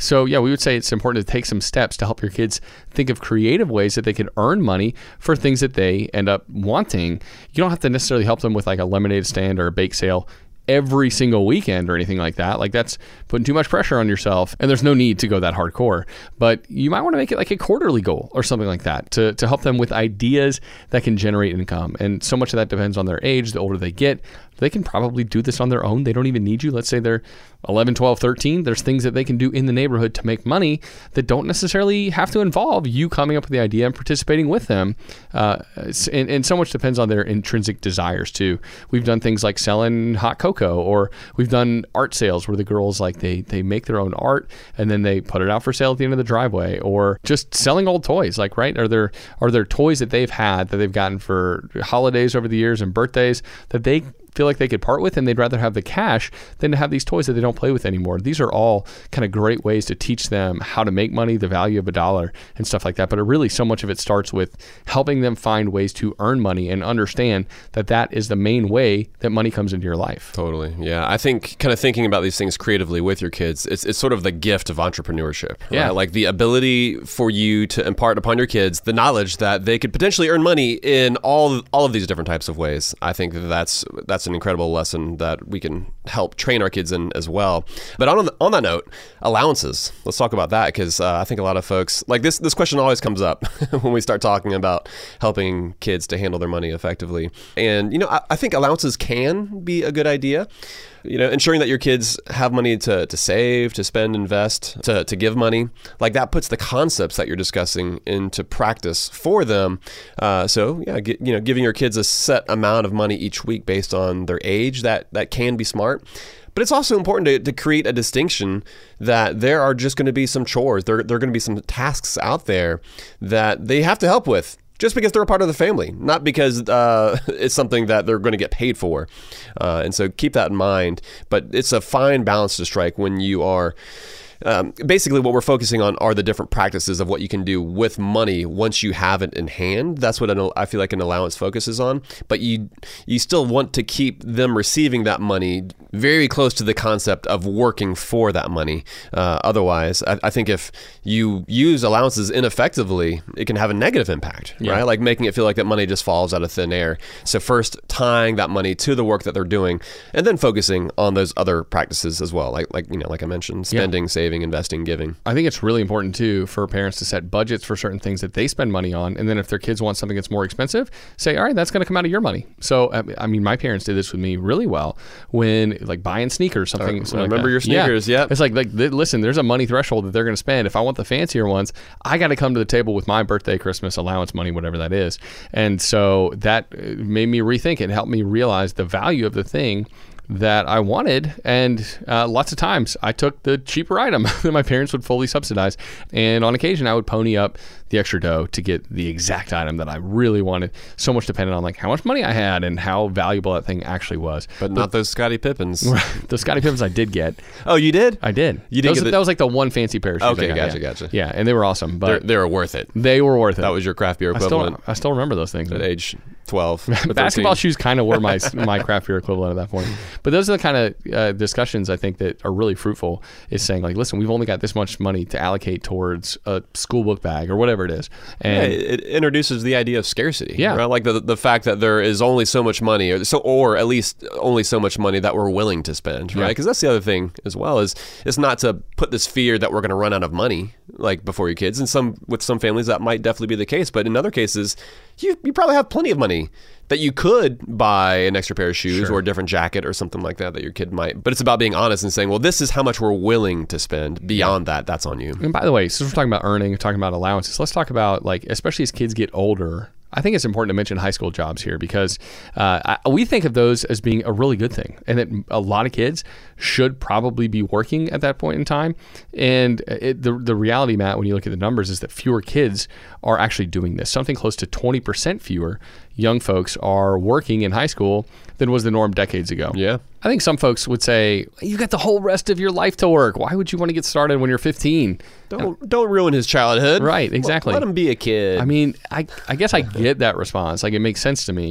So yeah, we would say it's important to take some steps to help your kids think of creative ways that they can earn money for things that they end up wanting. You don't have to necessarily help them with like a lemonade stand or a bake sale every single weekend or anything like that. Like that's putting too much pressure on yourself, and there's no need to go that hardcore. But you might want to make it like a quarterly goal or something like that to, to help them with ideas that can generate income. And so much of that depends on their age. The older they get, they can probably do this on their own. They don't even need you. Let's say they're eleven, twelve, thirteen. There's things that they can do in the neighborhood to make money that don't necessarily have to involve you coming up with the idea and participating with them. Uh, and, and so much depends on their intrinsic desires too. We've done things like selling hot cocoa, or we've done art sales where the girls like they they make their own art and then they put it out for sale at the end of the driveway, or just selling old toys. Like, right? Are there are there toys that they've had that they've gotten for holidays over the years and birthdays that they feel like they could part with, and they'd rather have the cash than to have these toys that they don't play with anymore? These are all kind of great ways to teach them how to make money, the value of a dollar and stuff like that. But it really, so much of it starts with helping them find ways to earn money and understand that that is the main way that money comes into your life. Totally. Yeah. I think kind of thinking about these things creatively with your kids, it's, it's sort of the gift of entrepreneurship. Right? Yeah. Like the ability for you to impart upon your kids the knowledge that they could potentially earn money in all, all of these different types of ways. I think that that's, that's an incredible lesson that we can help train our kids in as well. But on on that note, allowances. Let's talk about that, because uh, I think a lot of folks, like this this question always comes up when we start talking about helping kids to handle their money effectively. And, you know, I, I think allowances can be a good idea. You know, ensuring that your kids have money to, to save, to spend, invest, to, to give money, like that puts the concepts that you're discussing into practice for them. Uh, so, yeah, get, you know, giving your kids a set amount of money each week based on their age, that, that can be smart. But it's also important to, to create a distinction that there are just going to be some chores, there, there are going to be some tasks out there that they have to help with, just because they're a part of the family, not because uh, it's something that they're going to get paid for. Uh, and so keep that in mind. But it's a fine balance to strike when you are Um, basically, what we're focusing on are the different practices of what you can do with money once you have it in hand. That's what an, I feel like an allowance focuses on. But you you still want to keep them receiving that money very close to the concept of working for that money. Uh, otherwise, I, I think if you use allowances ineffectively, it can have a negative impact, yeah. right? Like making it feel like that money just falls out of thin air. So first, tying that money to the work that they're doing, and then focusing on those other practices as well. Like like you know, like I mentioned, spending, yeah. saving. Investing, giving. I think it's really important too for parents to set budgets for certain things that they spend money on, and then if their kids want something that's more expensive, say, all right, that's going to come out of your money. So I mean, my parents did this with me really well when like buying sneakers, something. Uh, something I remember like your sneakers, yeah. Yep. It's like like listen, there's a money threshold that they're going to spend. If I want the fancier ones, I got to come to the table with my birthday, Christmas allowance money, whatever that is. And so that made me rethink it, helped me realize the value of the thing that I wanted, and uh, lots of times I took the cheaper item that my parents would fully subsidize, and on occasion I would pony up the extra dough to get the exact item that I really wanted. So much depended on like how much money I had and how valuable that thing actually was. But, but not those Scottie Pippens. Those Scottie Pippens I did get. Oh, you did? I did. You did. Those, the... That was like the one fancy pair of shoes. Okay, I got, gotcha, yeah. gotcha. Yeah, and they were awesome. But they were worth it. They were worth it. That was your craft beer equivalent. I still, I still remember those things at age twelve. Basketball shoes kind of were my my craft beer equivalent at that point. But those are the kind of uh, discussions I think that are really fruitful. Is saying like, listen, we've only got this much money to allocate towards a school book bag or whatever it is, and yeah, it introduces the idea of scarcity. Yeah, right? Like the the fact that there is only so much money, or so, or at least only so much money that we're willing to spend, right? Because yeah. that's the other thing as well, is it's not to put this fear that we're going to run out of money like before your kids. And some with some families that might definitely be the case, but in other cases, you you probably have plenty of money that you could buy an extra pair of shoes sure. or a different jacket or something like that that your kid might. But it's about being honest and saying, well, this is how much we're willing to spend. Beyond yeah. that, that's on you. And by the way, since we're talking about earning, talking about allowances, let's talk about, like, especially as kids get older, I think it's important to mention high school jobs here, because uh, I, we think of those as being a really good thing, and that a lot of kids should probably be working at that point in time. And it, the the reality, Matt, when you look at the numbers, is that fewer kids are actually doing this. Something close to twenty percent fewer young folks are working in high school than was the norm decades ago. Yeah. I think some folks would say, you've got the whole rest of your life to work. Why would you want to get started when you're fifteen? Don't don't ruin his childhood. Right, exactly. Let him be a kid. I mean, I I guess I get that response. Like, it makes sense to me.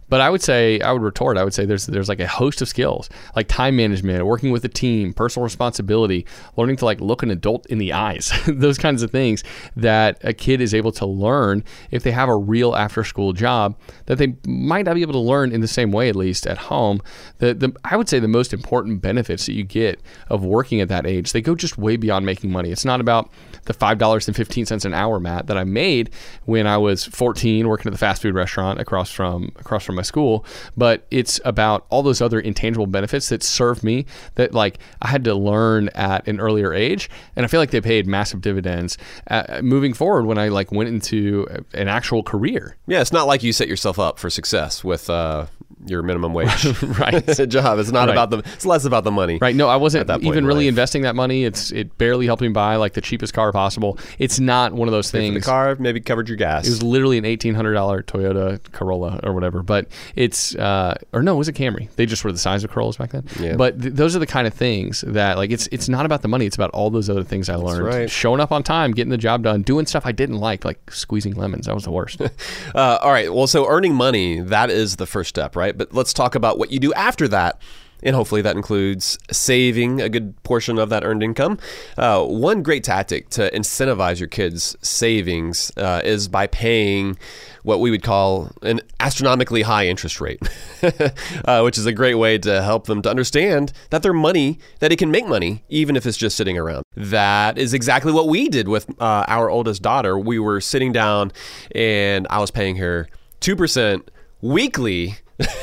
But I would say, I would retort, I would say there's there's like a host of skills, like time management, working with a team, personal responsibility, learning to like look an adult in the eyes, those kinds of things that a kid is able to learn if they have a real after school job that they might not be able to learn in the same way, at least at home. The, the I would say the most important benefits that you get of working at that age, they go just way beyond making money. It's not about the five dollars and fifteen cents an hour, Matt, that I made when I was fourteen working at the fast food restaurant across from across from my school, but it's about all those other intangible benefits that served me that like I had to learn at an earlier age, and I feel like they paid massive dividends uh, moving forward when I like went into an actual career. Yeah, it's not like you set yourself up for success with uh, your minimum wage right job. It's not right. about the. It's less about the money. Right. No, I wasn't even in really life. investing that money. It's it barely helped me buy like the cheapest car possible. It's not one of those Pay things. for the car maybe covered your gas. It was literally an eighteen hundred dollars Toyota Corolla or whatever. But it's, uh, or no, it was a Camry. They just were the size of Corollas back then. Yeah. But th- those are the kind of things that like, it's it's not about the money. It's about all those other things I learned. right. Showing up on time, getting the job done, doing stuff I didn't like, like squeezing lemons. That was the worst. uh, all right. Well, so earning money, that is the first step, right? But let's talk about what you do after that. And hopefully that includes saving a good portion of that earned income. Uh, one great tactic to incentivize your kids' savings uh, is by paying what we would call an astronomically high interest rate, uh, which is a great way to help them to understand that their money, that it can make money, even if it's just sitting around. That is exactly what we did with uh, our oldest daughter. We were sitting down and I was paying her two percent weekly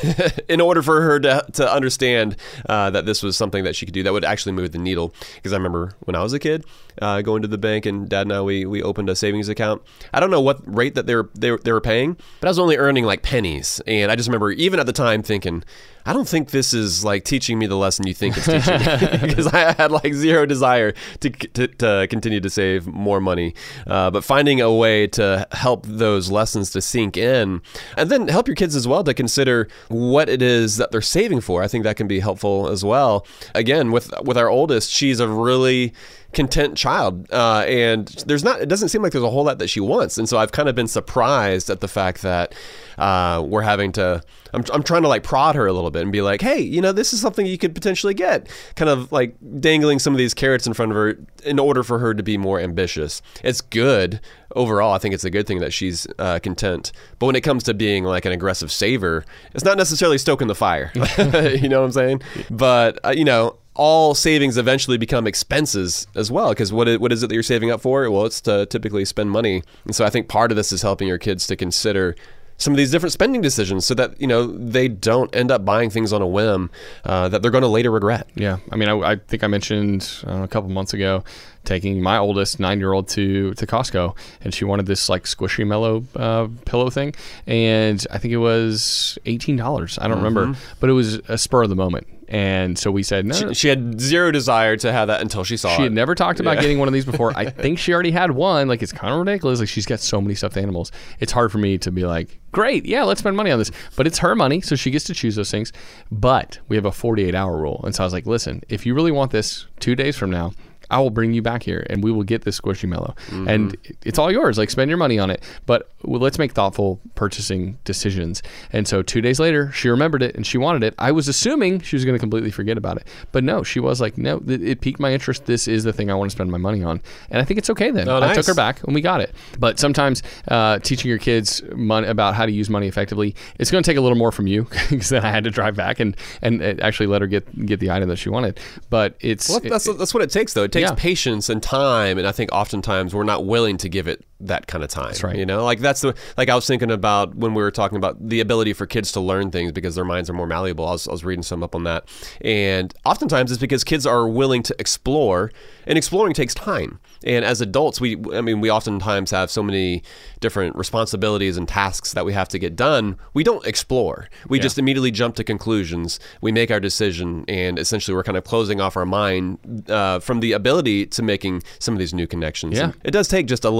in order for her to to understand uh, that this was something that she could do that would actually move the needle. Because I remember when I was a kid, uh, going to the bank, and Dad and I, we, we opened a savings account. I don't know what rate that they were, they were they were paying, but I was only earning like pennies. And I just remember even at the time thinking, I don't think this is like teaching me the lesson you think it's teaching me, because I had like zero desire to to, to continue to save more money. Uh, but finding a way to help those lessons to sink in, and then help your kids as well to consider what it is that they're saving for. I think that can be helpful as well. Again, with with our oldest, she's a really content child, uh, and there's not. It doesn't seem like there's a whole lot that she wants, and so I've kind of been surprised at the fact that uh, we're having to. I'm I'm trying to like prod her a little bit and be like, hey, you know, this is something you could potentially get. Kind of like dangling some of these carrots in front of her in order for her to be more ambitious. It's good overall. I think it's a good thing that she's uh, content. But when it comes to being like an aggressive saver, it's not necessarily stoking the fire. You know what I'm saying? But uh, you know. All savings eventually become expenses as well, because what is, what is it that you're saving up for? Well, it's to typically spend money. And so I think part of this is helping your kids to consider some of these different spending decisions so that, you know, they don't end up buying things on a whim uh, that they're going to later regret. Yeah. I mean, I, I think I mentioned uh, a couple months ago taking my oldest nine-year-old to to Costco, and she wanted this like squishy mellow uh, pillow thing, and I think it was eighteen dollars. I don't mm-hmm. remember, but it was a spur of the moment. And so we said no. She, she had zero desire to have that until she saw she it. She had never talked about yeah. getting one of these before. I think she already had one. Like, it's kind of ridiculous. Like, she's got so many stuffed animals. It's hard for me to be like, great, yeah, let's spend money on this. But it's her money, so she gets to choose those things. But we have a forty-eight hour rule. And so I was like, listen, if you really want this two days from now, I will bring you back here and we will get this squishy mellow. Mm-hmm. And it's all yours. Like, spend your money on it. But well, let's make thoughtful purchasing decisions. And so two days later, she remembered it and she wanted it. I was assuming she was going to completely forget about it. But no, she was like, no, it, it piqued my interest. This is the thing I want to spend my money on. And I think it's okay then. Oh, nice. I took her back and we got it. But sometimes uh, teaching your kids money, about how to use money effectively, it's going to take a little more from you, because then I had to drive back and, and actually let her get get the item that she wanted. But it's... Well, that's, it, that's what it takes, though. It takes yeah. patience and time, and I think oftentimes we're not willing to give it that kind of time. That's right. You know, like that's the like I was thinking about when we were talking about the ability for kids to learn things because their minds are more malleable. I was, I was reading some up on that, and oftentimes it's because kids are willing to explore, and exploring takes time. And as adults, we I mean we oftentimes have so many different responsibilities and tasks that we have to get done. We don't explore. We yeah. just immediately jump to conclusions. We make our decision, and essentially we're kind of closing off our mind uh, from the ability to making some of these new connections. Yeah. And it does take just a little bit more time.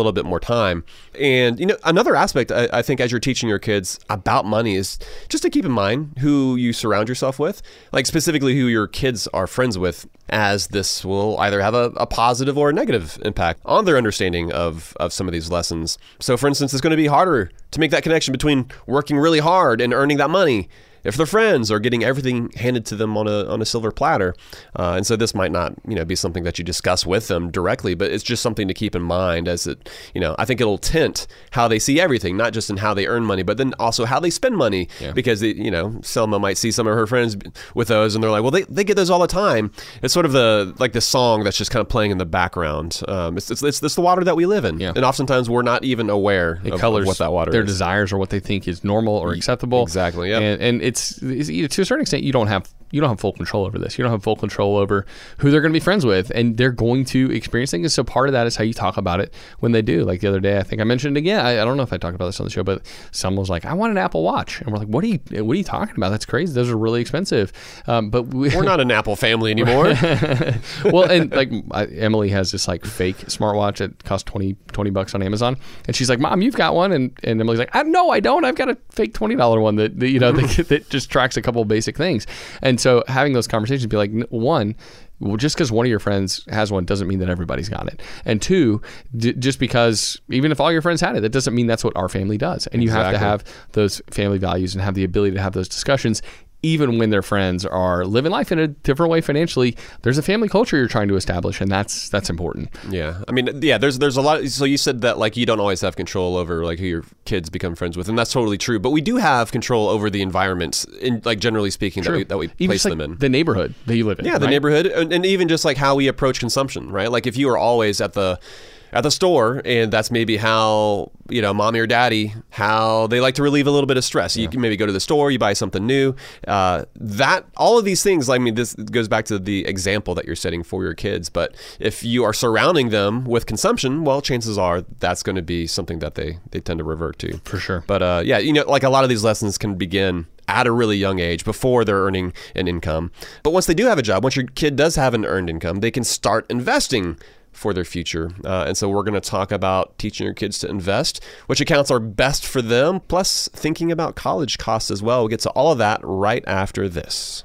time. And, you know, another aspect I, I think as you're teaching your kids about money is just to keep in mind who you surround yourself with, like specifically who your kids are friends with, as this will either have a, a positive or a negative impact on their understanding of, of some of these lessons. So, for instance, it's going to be harder to make that connection between working really hard and earning that money if their friends are getting everything handed to them on a on a silver platter. Uh, and so this might not, you know, be something that you discuss with them directly, but it's just something to keep in mind as it, you know, I think it'll tint how they see everything, not just in how they earn money, but then also how they spend money. Yeah. Because, it, you know, Selma might see some of her friends with those and they're like, well, they, they get those all the time. It's sort of the, like the song that's just kind of playing in the background. Um, it's, it's, it's, it's the water that we live in. Yeah. And oftentimes we're not even aware it of, colors of what that water their is. Their desires or what they think is normal or acceptable. Exactly, yeah. And, and it's It's, it's, to a certain extent, you don't have you don't have full control over this. You don't have full control over who they're going to be friends with, and they're going to experience things. So part of that is how you talk about it when they do. Like the other day, I think I mentioned it again. I, I don't know if I talked about this on the show, but someone was like, "I want an Apple Watch," and we're like, "What are you What are you talking about? That's crazy. Those are really expensive." Um, but we, we're not an Apple family anymore. Well, and like I, Emily has this like fake smartwatch that costs twenty, twenty bucks on Amazon, and she's like, "Mom, you've got one," and, and Emily's like, I, "No, I don't. I've got a fake twenty dollar one that, that you know that, that just tracks a couple of basic things." And so having those conversations, be like, one, well, just because one of your friends has one doesn't mean that everybody's got it. And two, d- just because even if all your friends had it, that doesn't mean that's what our family does. And you exactly. have to have those family values and have the ability to have those discussions. Even when their friends are living life in a different way financially, there's a family culture you're trying to establish, and that's that's important. Yeah, I mean, yeah, there's there's a lot. So you said that like you don't always have control over like who your kids become friends with, and that's totally true. But we do have control over the environment, in like generally speaking, True. that we that we even place like them in. The neighborhood that you live in. Yeah, right? the neighborhood, and, and even just like how we approach consumption, right? Like if you are always at the at the store, and that's maybe how, you know, mommy or daddy, how they like to relieve a little bit of stress. Yeah. You can maybe go to the store, you buy something new. Uh, that, all of these things, I mean, this goes back to the example that you're setting for your kids. But if you are surrounding them with consumption, well, chances are that's going to be something that they, they tend to revert to. For sure. But uh, yeah, you know, like a lot of these lessons can begin at a really young age before they're earning an income. But once they do have a job, once your kid does have an earned income, they can start investing for their future. Uh, and so we're going to talk about teaching your kids to invest, which accounts are best for them, plus thinking about college costs as well. We'll get to all of that right after this.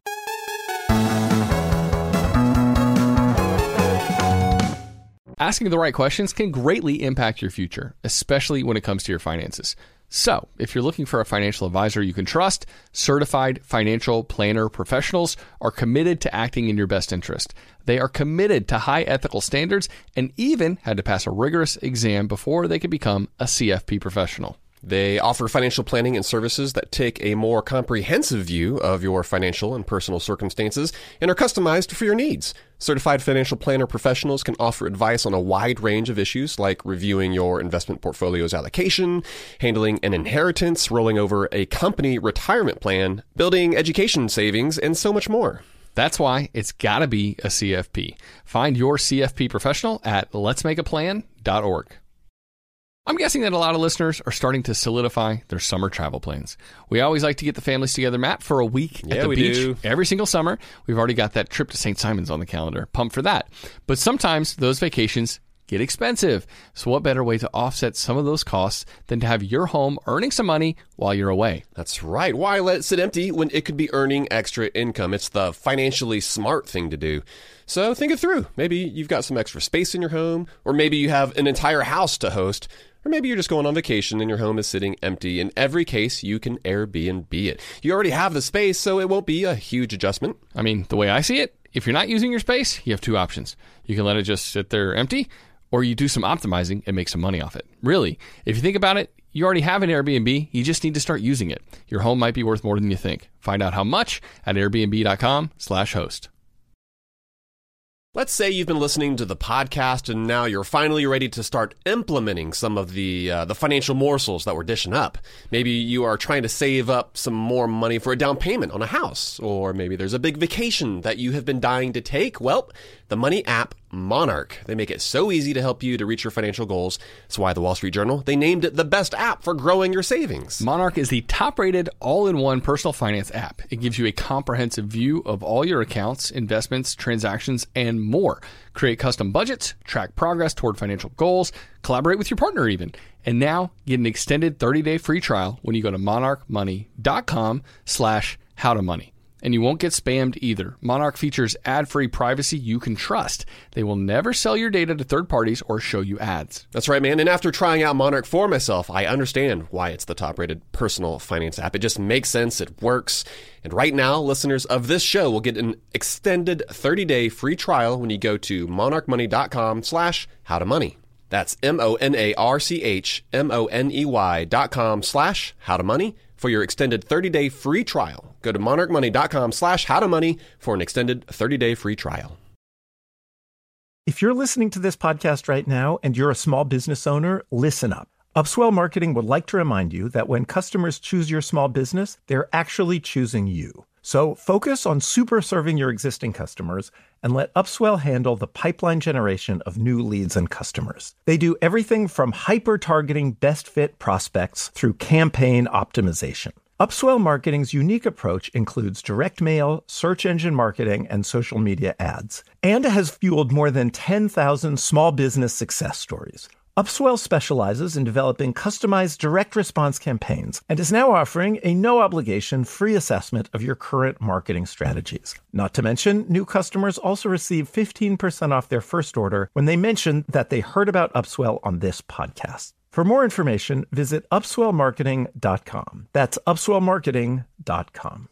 Asking the right questions can greatly impact your future, especially when it comes to your finances. So, if you're looking for a financial advisor you can trust, certified financial planner professionals are committed to acting in your best interest. They are committed to high ethical standards and even had to pass a rigorous exam before they could become a C F P professional. They offer financial planning and services that take a more comprehensive view of your financial and personal circumstances and are customized for your needs. Certified financial planner professionals can offer advice on a wide range of issues like reviewing your investment portfolio's allocation, handling an inheritance, rolling over a company retirement plan, building education savings, and so much more. That's why it's got to be a C F P. Find your C F P professional at lets make a plan dot org. I'm guessing that a lot of listeners are starting to solidify their summer travel plans. We always like to get the families together, Matt, for a week yeah, at the we beach do. every single summer. We've already got that trip to Saint Simons on the calendar. Pumped for that. But sometimes those vacations get expensive. So what better way to offset some of those costs than to have your home earning some money while you're away? That's right. Why let it sit empty when it could be earning extra income? It's the financially smart thing to do. So think it through. Maybe you've got some extra space in your home, or maybe you have an entire house to host. Or maybe you're just going on vacation and your home is sitting empty. In every case, you can Airbnb it. You already have the space, so it won't be a huge adjustment. I mean, the way I see it, if you're not using your space, you have two options. You can let it just sit there empty, or you do some optimizing and make some money off it. Really, if you think about it, you already have an Airbnb. You just need to start using it. Your home might be worth more than you think. Find out how much at airbnb.com slash host. Let's say you've been listening to the podcast and now you're finally ready to start implementing some of the uh, the financial morsels that we're dishing up. Maybe you are trying to save up some more money for a down payment on a house, or maybe there's a big vacation that you have been dying to take. Well, the money app Monarch. They make it so easy to help you to reach your financial goals. That's why the Wall Street Journal, they named it the best app for growing your savings. Monarch is the top-rated all-in-one personal finance app. It gives you a comprehensive view of all your accounts, investments, transactions, and more. Create custom budgets, track progress toward financial goals, collaborate with your partner even. And now, get an extended thirty-day free trial when you go to monarchmoney.com slash howtomoney. And you won't get spammed either. Monarch features ad-free privacy you can trust. They will never sell your data to third parties or show you ads. That's right, man. And after trying out Monarch for myself, I understand why it's the top-rated personal finance app. It just makes sense. It works. And right now, listeners of this show will get an extended thirty-day free trial when you go to monarchmoney.com slash howtomoney. That's M-O-N-A-R-C-H-M-O-N-E-Y dot com slash howtomoney for your extended thirty-day free trial. Go to monarchmoney.com slash howtomoney for an extended thirty-day free trial. If you're listening to this podcast right now and you're a small business owner, listen up. Upswell Marketing would like to remind you that when customers choose your small business, they're actually choosing you. So focus on super serving your existing customers and let Upswell handle the pipeline generation of new leads and customers. They do everything from hyper-targeting best fit prospects through campaign optimization. Upswell Marketing's unique approach includes direct mail, search engine marketing, and social media ads, and has fueled more than ten thousand small business success stories. Upswell specializes in developing customized direct response campaigns and is now offering a no-obligation free assessment of your current marketing strategies. Not to mention, new customers also receive fifteen percent off their first order when they mention that they heard about Upswell on this podcast. For more information, visit upswell marketing dot com. That's upswell marketing dot com.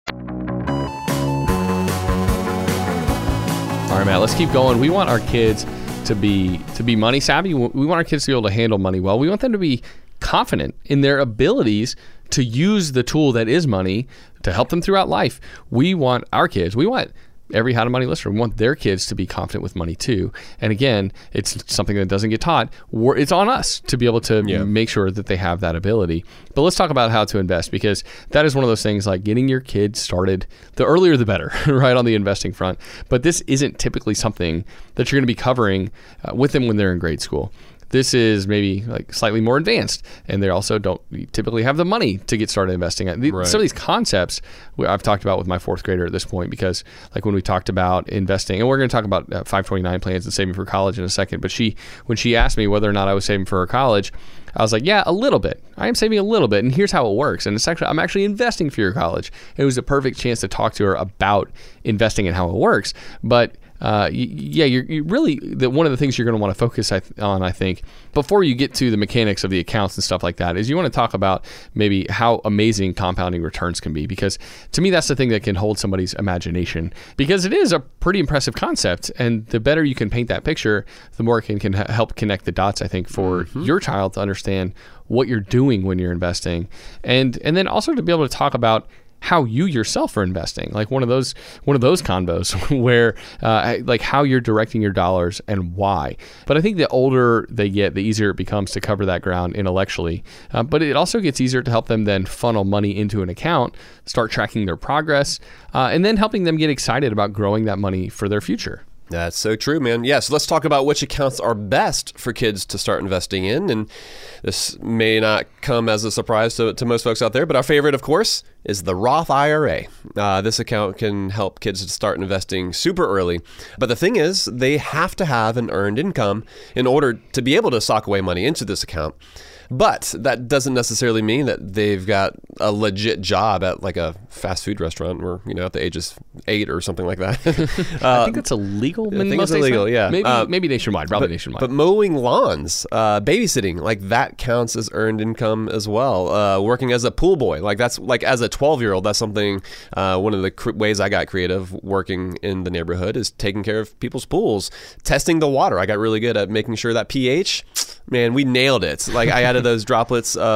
All right, Matt, let's keep going. We want our kids to be to be money savvy. We want our kids to be able to handle money well. We want them to be confident in their abilities to use the tool that is money to help them throughout life. We want our kids, we want every How to Money listener, we want their kids to be confident with money too. And again, it's something that doesn't get taught. We're, it's on us to be able to yeah. make sure that they have that ability. But let's talk about how to invest, because that is one of those things, like getting your kids started, the earlier the better, right, on the investing front. But this isn't typically something that you're going to be covering uh, with them when they're in grade school. This is maybe like slightly more advanced, and they also don't typically have the money to get started investing. Right. Some of these concepts I've talked about with my fourth grader at this point, because like when we talked about investing, and we're going to talk about uh, five twenty-nine plans and saving for college in a second, but she, when she asked me whether or not I was saving for her college, I was like, yeah, a little bit. I am saving a little bit, and here's how it works. And it's actually, I'm actually investing for your college. It was a perfect chance to talk to her about investing and how it works. But Uh, yeah, you're, you really, the, one of the things you're going to want to focus on, I think, before you get to the mechanics of the accounts and stuff like that, is you want to talk about maybe how amazing compounding returns can be. Because to me, that's the thing that can hold somebody's imagination, because it is a pretty impressive concept. And the better you can paint that picture, the more it can, can help connect the dots, I think, for mm-hmm. your child to understand what you're doing when you're investing. And, and then also to be able to talk about how you yourself are investing, like one of those one of those combos where uh, like how you're directing your dollars and why. But I think the older they get, the easier it becomes to cover that ground intellectually. Uh, but it also gets easier to help them then funnel money into an account, start tracking their progress, uh, and then helping them get excited about growing that money for their future. That's so true, man. Yeah, so let's talk about which accounts are best for kids to start investing in. And this may not come as a surprise to, to most folks out there, but our favorite, of course, is the Roth I R A. Uh, this account can help kids to start investing super early. But the thing is, they have to have an earned income in order to be able to sock away money into this account. But that doesn't necessarily mean that they've got a legit job at like a fast food restaurant where, you know, at the age of eight or something like that. uh, I think that's illegal. I think it's illegal, yeah. Maybe, uh, maybe nationwide, probably but, nationwide. But mowing lawns, uh, babysitting, like that counts as earned income as well. Uh, working as a pool boy, like that's like as a twelve-year-old, that's something, uh, one of the cr- ways I got creative working in the neighborhood is taking care of people's pools, testing the water. I got really good at making sure that pH, man, we nailed it. Like I added those droplets of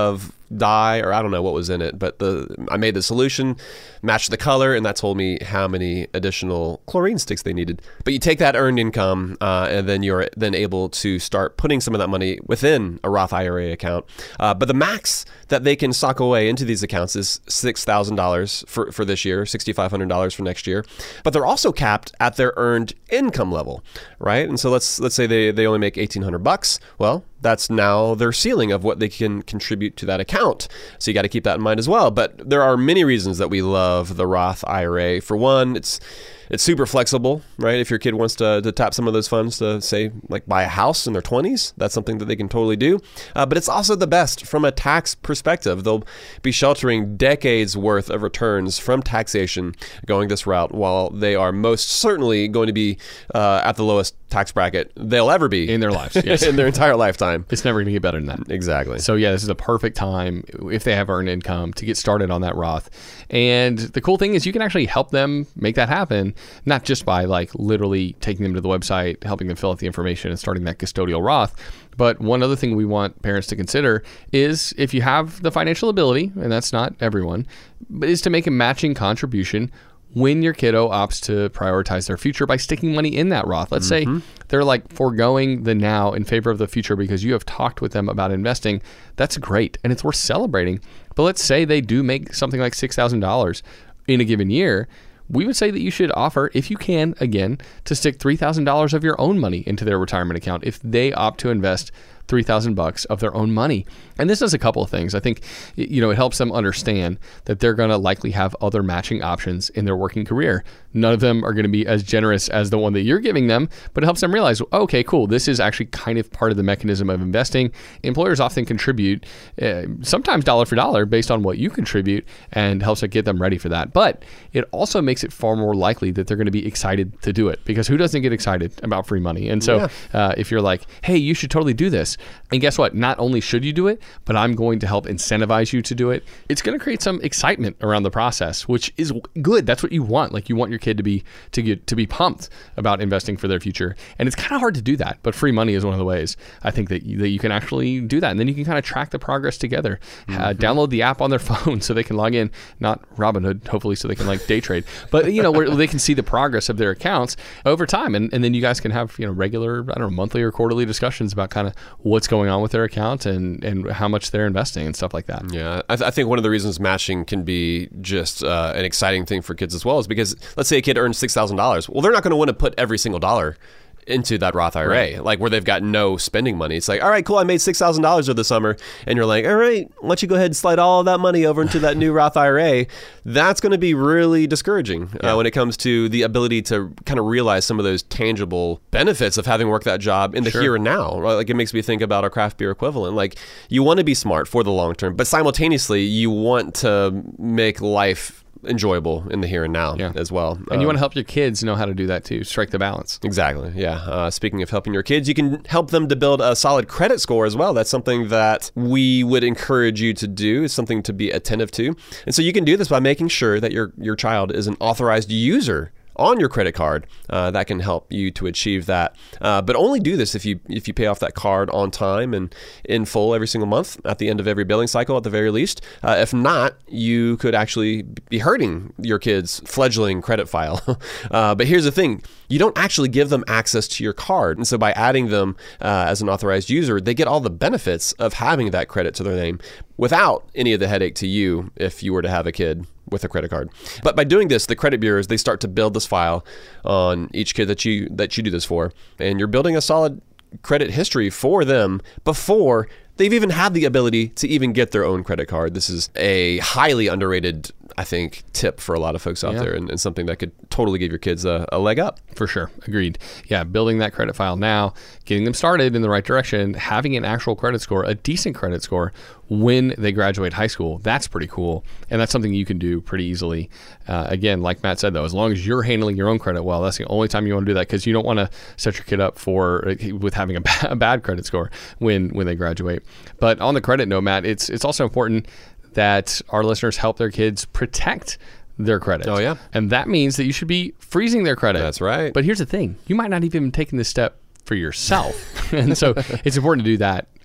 dye, or I don't know what was in it, but the I made the solution, matched the color, and that told me how many additional chlorine sticks they needed. But you take that earned income, uh, and then you're then able to start putting some of that money within a Roth I R A account. Uh, but the max that they can sock away into these accounts is six thousand dollars for, for this year, six thousand five hundred dollars for next year. But they're also capped at their earned income level, right? And so let's let's say they, they only make eighteen hundred bucks. Well, that's now their ceiling of what they can contribute to that account. So you got to keep that in mind as well. But there are many reasons that we love the Roth I R A. For one, it's It's super flexible, right? If your kid wants to, to tap some of those funds to, say, like buy a house in their twenties, that's something that they can totally do. Uh, but it's also the best from a tax perspective. They'll be sheltering decades worth of returns from taxation going this route, while they are most certainly going to be uh, at the lowest tax bracket they'll ever be in their lives, yes. in their entire lifetime. It's never going to get better than that. Exactly. So yeah, this is a perfect time if they have earned income to get started on that Roth. And the cool thing is you can actually help them make that happen, not just by like literally taking them to the website, helping them fill out the information and starting that custodial Roth. But one other thing we want parents to consider is if you have the financial ability, and that's not everyone, but is to make a matching contribution when your kiddo opts to prioritize their future by sticking money in that Roth. Let's mm-hmm. say they're like foregoing the now in favor of the future because you have talked with them about investing. That's great, and it's worth celebrating. But let's say they do make something like six thousand dollars in a given year. We would say that you should offer, if you can, again, to stick three thousand dollars of your own money into their retirement account if they opt to invest three thousand bucks of their own money. And this does a couple of things. I think, you know, it helps them understand that they're going to likely have other matching options in their working career. None of them are going to be as generous as the one that you're giving them, but it helps them realize, okay, cool, this is actually kind of part of the mechanism of investing. Employers often contribute, uh, sometimes dollar for dollar, based on what you contribute, and helps get them ready for that. But it also makes it far more likely that they're going to be excited to do it, because who doesn't get excited about free money? And so yeah. uh, if you're like, hey, you should totally do this, and guess what? Not only should you do it, but I'm going to help incentivize you to do it. It's going to create some excitement around the process, which is good. That's what you want. Like, you want your kid to be to get to be pumped about investing for their future. And it's kind of hard to do that, but free money is one of the ways I think that you, that you can actually do that. And then you can kind of track the progress together. Mm-hmm. Uh, download the app on their phone so they can log in, not Robinhood, hopefully, so they can like day trade, but you know, where they can see the progress of their accounts over time. And, and then you guys can have, you know, regular, I don't know, monthly or quarterly discussions about kind of what's going on with their account and, and how much they're investing and stuff like that. Yeah, I, th- I think one of the reasons matching can be just uh, an exciting thing for kids as well is because let's say a kid earns six thousand dollars. Well, they're not going to want to put every single dollar into that Roth I R A, right. Like where they've got no spending money. It's like, all right, cool, I made six thousand dollars over the summer. And you're like, all right, why don't you go ahead and slide all of that money over into that new Roth I R A? That's going to be really discouraging yeah. uh, when it comes to the ability to kind of realize some of those tangible benefits of having worked that job in the sure. here and now. Right? Like, it makes me think about our craft beer equivalent. Like, you want to be smart for the long term, but simultaneously you want to make life enjoyable in the here and now yeah. as well. And um, you want to help your kids know how to do that too, strike the balance. Exactly, yeah. Uh, speaking of helping your kids, you can help them to build a solid credit score as well. That's something that we would encourage you to do. It's something to be attentive to. And so you can do this by making sure that your, your child is an authorized user on your credit card. Uh, that can help you to achieve that. Uh, but only do this if you if you pay off that card on time and in full every single month at the end of every billing cycle at the very least. Uh, if not, you could actually be hurting your kid's fledgling credit file. uh, but here's the thing. You don't actually give them access to your card. And so by adding them uh, as an authorized user, they get all the benefits of having that credit to their name without any of the headache to you if you were to have a kid with a credit card. But by doing this, the credit bureaus, they start to build this file on each kid that you that you do this for. And you're building a solid credit history for them before they've even had the ability to even get their own credit card. This is a highly underrated, I think, tip for a lot of folks out yeah. there, and, and something that could totally give your kids a, a leg up. For sure. Agreed. Yeah, building that credit file now, getting them started in the right direction, having an actual credit score, a decent credit score when they graduate high school. That's pretty cool. And that's something you can do pretty easily. Uh, again, like Matt said, though, as long as you're handling your own credit well, that's the only time you want to do that, because you don't want to set your kid up for with having a, ba- a bad credit score when, when they graduate. But on the credit note, Matt, it's it's also important that our listeners help their kids protect their credit. Oh, yeah. And that means that you should be freezing their credit. That's right. But here's the thing. You might not even taken this step for yourself. And so it's important to do that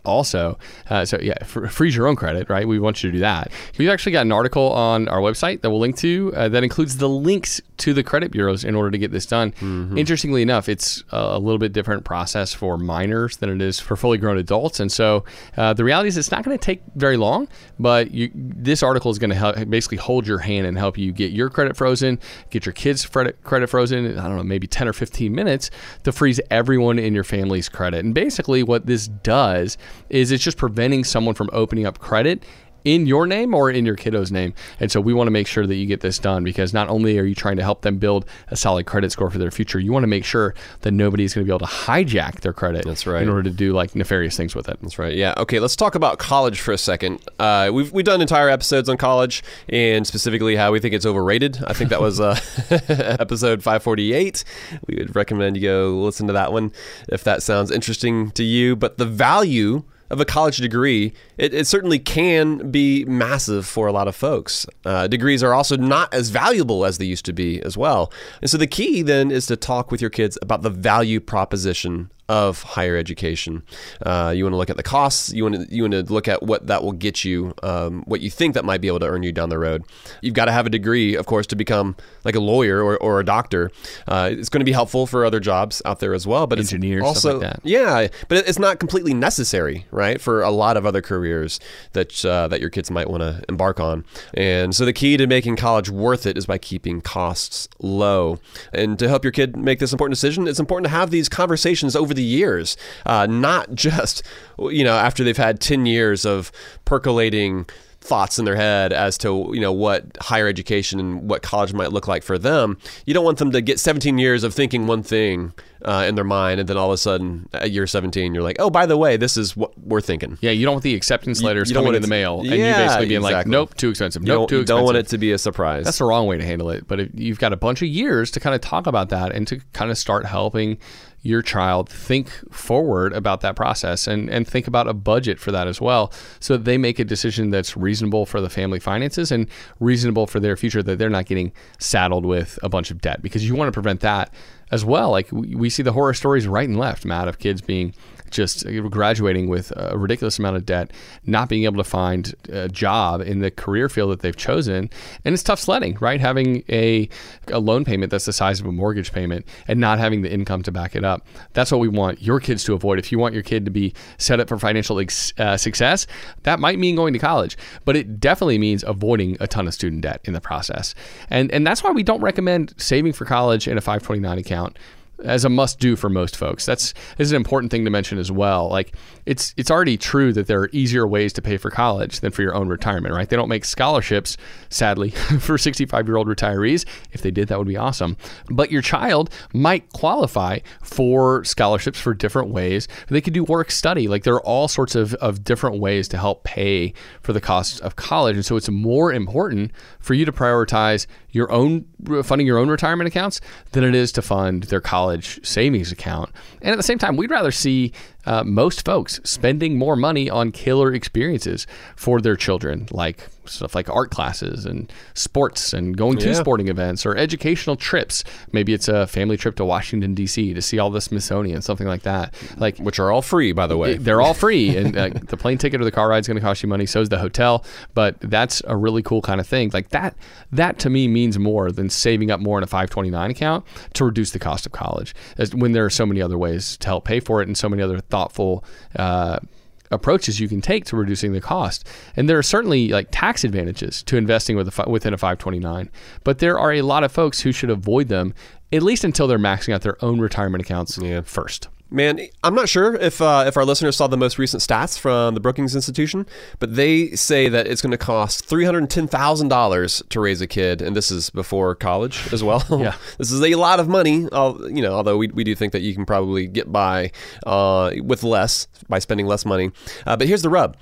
also. Uh, so yeah, f- freeze your own credit, right? We want you to do that. We've actually got an article on our website that we'll link to uh, that includes the links to the credit bureaus in order to get this done. Mm-hmm. Interestingly enough, it's a little bit different process for minors than it is for fully grown adults. And so uh, the reality is it's not going to take very long, but you, this article is going to help basically hold your hand and help you get your credit frozen, get your kids' credit, credit frozen, I don't know, maybe ten or fifteen minutes to freeze everyone in your family's credit. And basically what this does is it's just preventing someone from opening up credit in your name or in your kiddo's name. And so we want to make sure that you get this done, because not only are you trying to help them build a solid credit score for their future, you want to make sure that nobody's going to be able to hijack their credit. That's right. In order to do like nefarious things with it. That's right. Yeah. Okay. Let's talk about college for a second. Uh, we've we've done entire episodes on college, and specifically how we think it's overrated. I think that was uh, episode five forty-eight. We would recommend you go listen to that one if that sounds interesting to you. But the value of a college degree, it, it certainly can be massive for a lot of folks. Uh, degrees are also not as valuable as they used to be as well. And so the key then is to talk with your kids about the value proposition of higher education. Uh, you want to look at the costs. You want to you want to look at what that will get you, um, what you think that might be able to earn you down the road. You've got to have a degree, of course, to become like a lawyer or, or a doctor. Uh, it's going to be helpful for other jobs out there as well. But engineers, it's also, stuff like that. Yeah, but it's not completely necessary, right, for a lot of other careers that uh, that your kids might want to embark on. And so the key to making college worth it is by keeping costs low. And to help your kid make this important decision, it's important to have these conversations over the years, uh, not just, you know, after they've had ten years of percolating thoughts in their head as to, you know, what higher education and what college might look like for them. You don't want them to get seventeen years of thinking one thing uh, in their mind, and then all of a sudden at year seventeen, you're like, oh, by the way, this is what we're thinking. Yeah, you don't want the acceptance letters you, you coming in the mail and yeah, you basically being exactly. like, nope, too expensive, you nope, too you expensive. You don't want it to be a surprise. That's the wrong way to handle it. But if you've got a bunch of years to kind of talk about that and to kind of start helping your child think forward about that process and, and think about a budget for that as well, so that they make a decision that's reasonable for the family finances and reasonable for their future, that they're not getting saddled with a bunch of debt, because you want to prevent that as well. Like we, we see the horror stories right and left, Matt, of kids being just graduating with a ridiculous amount of debt, not being able to find a job in the career field that they've chosen. And it's tough sledding, right? Having a, a loan payment that's the size of a mortgage payment and not having the income to back it up. That's what we want your kids to avoid. If you want your kid to be set up for financial ex- uh, success, that might mean going to college, but it definitely means avoiding a ton of student debt in the process. And, and that's why we don't recommend saving for college in a five twenty-nine account as a must-do for most folks. That's is an important thing to mention as well. Like it's it's already true that there are easier ways to pay for college than for your own retirement, right? They don't make scholarships, sadly, for sixty-five-year-old retirees. If they did, that would be awesome. But your child might qualify for scholarships for different ways. They could do work study. Like there are all sorts of, of different ways to help pay for the costs of college. And so it's more important for you to prioritize your own funding your own retirement accounts than it is to fund their college savings account. And at the same time, we'd rather see uh, most folks spending more money on killer experiences for their children, like stuff like art classes and sports and going to yeah. sporting events or educational trips. Maybe it's a family trip to Washington, D C to see all the Smithsonian, something like that. Like, which are all free, by the way. They're all free. And uh, the plane ticket or the car ride is going to cost you money. So is the hotel. But that's a really cool kind of thing. Like that, that to me means more than saving up more in a five twenty-nine account to reduce the cost of college, as when there are so many other ways to help pay for it and so many other thoughtful uh, approaches you can take to reducing the cost. And there are certainly like tax advantages to investing with a, within a five twenty-nine, but there are a lot of folks who should avoid them, at least until they're maxing out their own retirement accounts yeah. first. Man, I'm not sure if uh, if our listeners saw the most recent stats from the Brookings Institution, but they say that it's going to cost three hundred ten thousand dollars to raise a kid, and this is before college as well. Yeah. This is a lot of money, you know, although we, we do think that you can probably get by uh, with less, by spending less money. Uh, but here's the rub.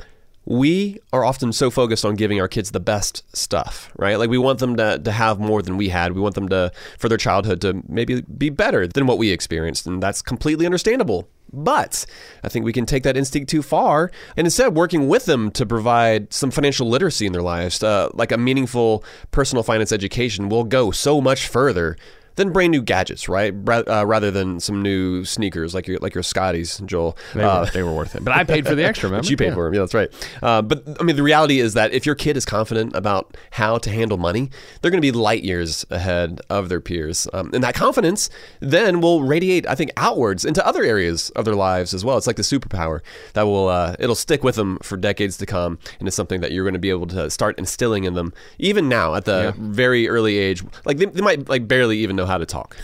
We are often so focused on giving our kids the best stuff, right? Like we want them to, to have more than we had. We want them to, for their childhood, to maybe be better than what we experienced. And that's completely understandable. But I think we can take that instinct too far and instead working with them to provide some financial literacy in their lives, uh, like a meaningful personal finance education will go so much further than brand new gadgets, right? Ra- uh, rather than some new sneakers like your like your Scotties, Joel. They, uh, were, they were worth it. But I paid for the extra, remember? But you paid yeah. for them. Yeah, that's right. Uh, but I mean, the reality is that if your kid is confident about how to handle money, they're going to be light years ahead of their peers. Um, and that confidence then will radiate, I think, outwards into other areas of their lives as well. It's like the superpower that will, uh, it'll stick with them for decades to come. And it's something that you're going to be able to start instilling in them, even now at the Yeah. very early age. Like they, they might like barely even know how to talk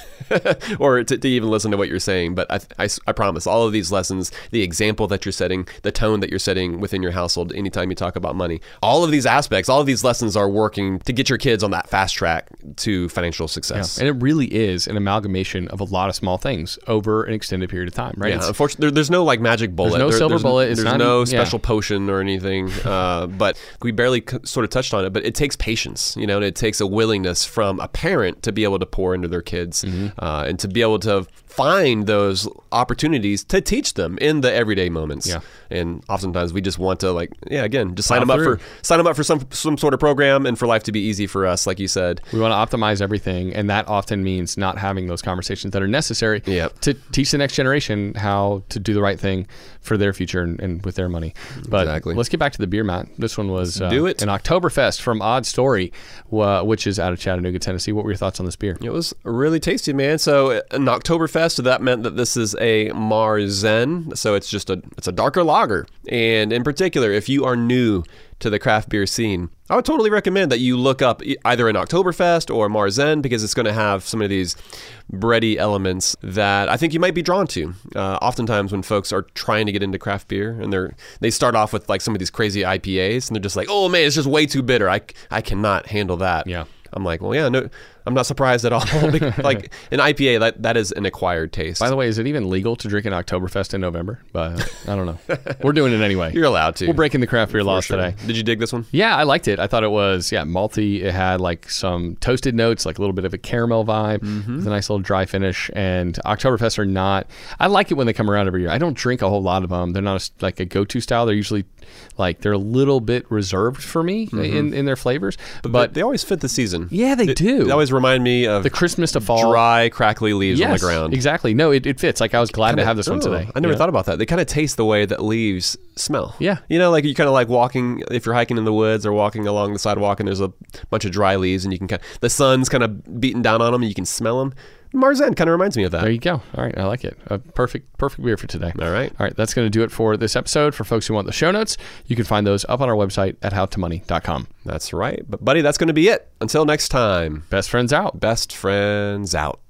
or to, to even listen to what you're saying. But I, I, I promise all of these lessons, the example that you're setting, the tone that you're setting within your household, anytime you talk about money, all of these aspects, all of these lessons are working to get your kids on that fast track to financial success. Yeah. And it really is an amalgamation of a lot of small things over an extended period of time, right? Yeah, It's, unfortunately, there, there's no like magic bullet. There's no There- silver there's, bullet. It's There's not no e- yeah. special potion or anything. Uh, but we barely c- sort of touched on it. But it takes patience, you know, and it takes a willingness from a parent to be able to pour into their kids Mm-hmm. uh, and to be able to find those opportunities to teach them in the everyday moments. Yeah. And oftentimes we just want to like, yeah, again, just sign Plow them up through. for sign them up for some some sort of program and for life to be easy for us, like you said. We want to optimize everything, and that often means not having those conversations that are necessary Yep. to teach the next generation how to do the right thing for their future and, and with their money. But Exactly. let's get back to the beer, Matt. This one was uh, do it. an Oktoberfest from Odd Story, uh, which is out of Chattanooga, Tennessee. What were your thoughts on this beer? It was really tasty, man. So an Oktoberfest, so that meant that this is a Marzen. So it's just a it's a darker lager. And in particular, if you are new to the craft beer scene, I would totally recommend that you look up e- either an Oktoberfest or Marzen, because it's going to have some of these bready elements that I think you might be drawn to. Uh, oftentimes when folks are trying to get into craft beer and they're they start off with like some of these crazy I P As and they're just like, oh man, it's just way too bitter. I, I cannot handle that. Yeah. I'm like, well, yeah, no, I'm not surprised at all. Like an I P A, that, that is an acquired taste. By the way, is it even legal to drink an Oktoberfest in November? But I don't know. We're doing it anyway. You're allowed to. We're breaking the craft beer For laws sure. today. Did you dig this one? Yeah, I liked it. I thought it was, yeah, malty. It had like some toasted notes, like a little bit of a caramel vibe with a nice little dry finish. And Oktoberfest are not, I like it when they come around every year. I don't drink a whole lot of them. They're not a, like a go-to style. They're usually like, they're a little bit reserved for me in, in their flavors. But, But they always fit the season. yeah, they do. They always remind me of The Christmas to fall. dry, crackly leaves on the Yes, ground. exactly. No, it, it fits. Like I was glad to have this one Oh, today. I never Yeah. thought about that. They kind of taste the way that leaves smell. Yeah. You know, like you kind of like walking, if you're hiking in the woods or walking along the sidewalk and there's a bunch of dry leaves and you can kind of, the sun's kind of beating down on them and you can smell them. Marzen kind of reminds me of that. There you go. All right, I like it. A perfect, perfect beer for today. All right. All right, that's going to do it for this episode. For folks who want the show notes, you can find those up on our website at how to money dot com. That's right. But buddy, that's going to be it. Until next time, Best friends out. best friends out.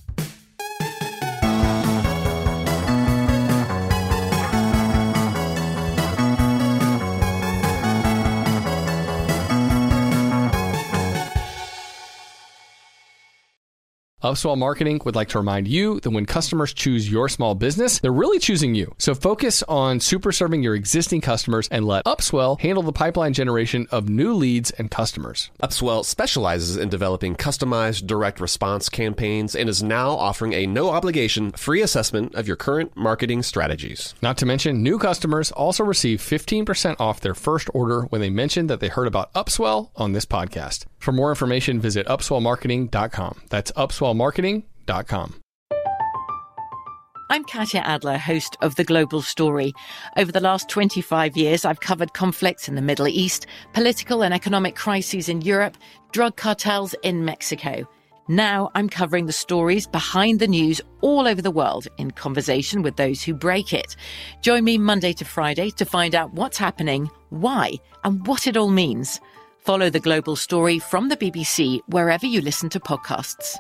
Upswell Marketing would like to remind you that when customers choose your small business, they're really choosing you. So focus on super serving your existing customers and let Upswell handle the pipeline generation of new leads and customers. Upswell specializes in developing customized direct response campaigns and is now offering a no obligation free assessment of your current marketing strategies. Not to mention, new customers also receive fifteen percent off their first order when they mention that they heard about Upswell on this podcast. For more information, visit upswell marketing dot com. That's upswell marketing dot com. I'm Katya Adler, host of The Global Story. Over the last twenty-five years, I've covered conflicts in the Middle East, political and economic crises in Europe, drug cartels in Mexico. Now I'm covering the stories behind the news all over the world in conversation with those who break it. Join me Monday to Friday to find out what's happening, why, and what it all means. Follow The Global Story from the B B C wherever you listen to podcasts.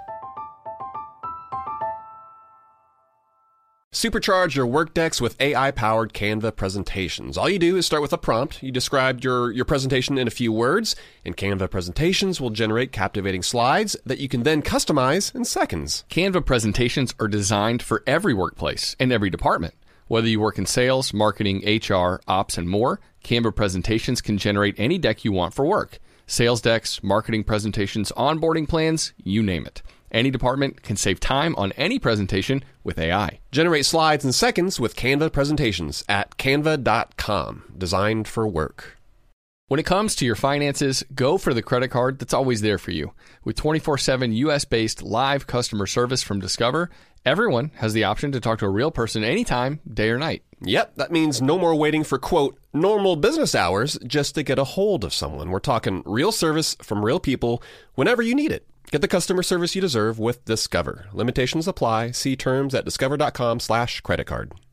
Supercharge your Workdex with A I-powered Canva presentations. All you do is start with a prompt. You describe your, your presentation in a few words, and Canva presentations will generate captivating slides that you can then customize in seconds. Canva presentations are designed for every workplace and every department. Whether you work in sales, marketing, H R, ops, and more, Canva presentations can generate any deck you want for work. Sales decks, marketing presentations, onboarding plans, you name it. Any department can save time on any presentation with A I. Generate slides in seconds with Canva presentations at canva dot com. Designed for work. When it comes to your finances, go for the credit card that's always there for you. With twenty-four seven U S-based live customer service from Discover, everyone has the option to talk to a real person anytime, day or night. Yep, that means no more waiting for, quote, normal business hours just to get a hold of someone. We're talking real service from real people whenever you need it. Get the customer service you deserve with Discover. Limitations apply. See terms at discover.com slash credit card.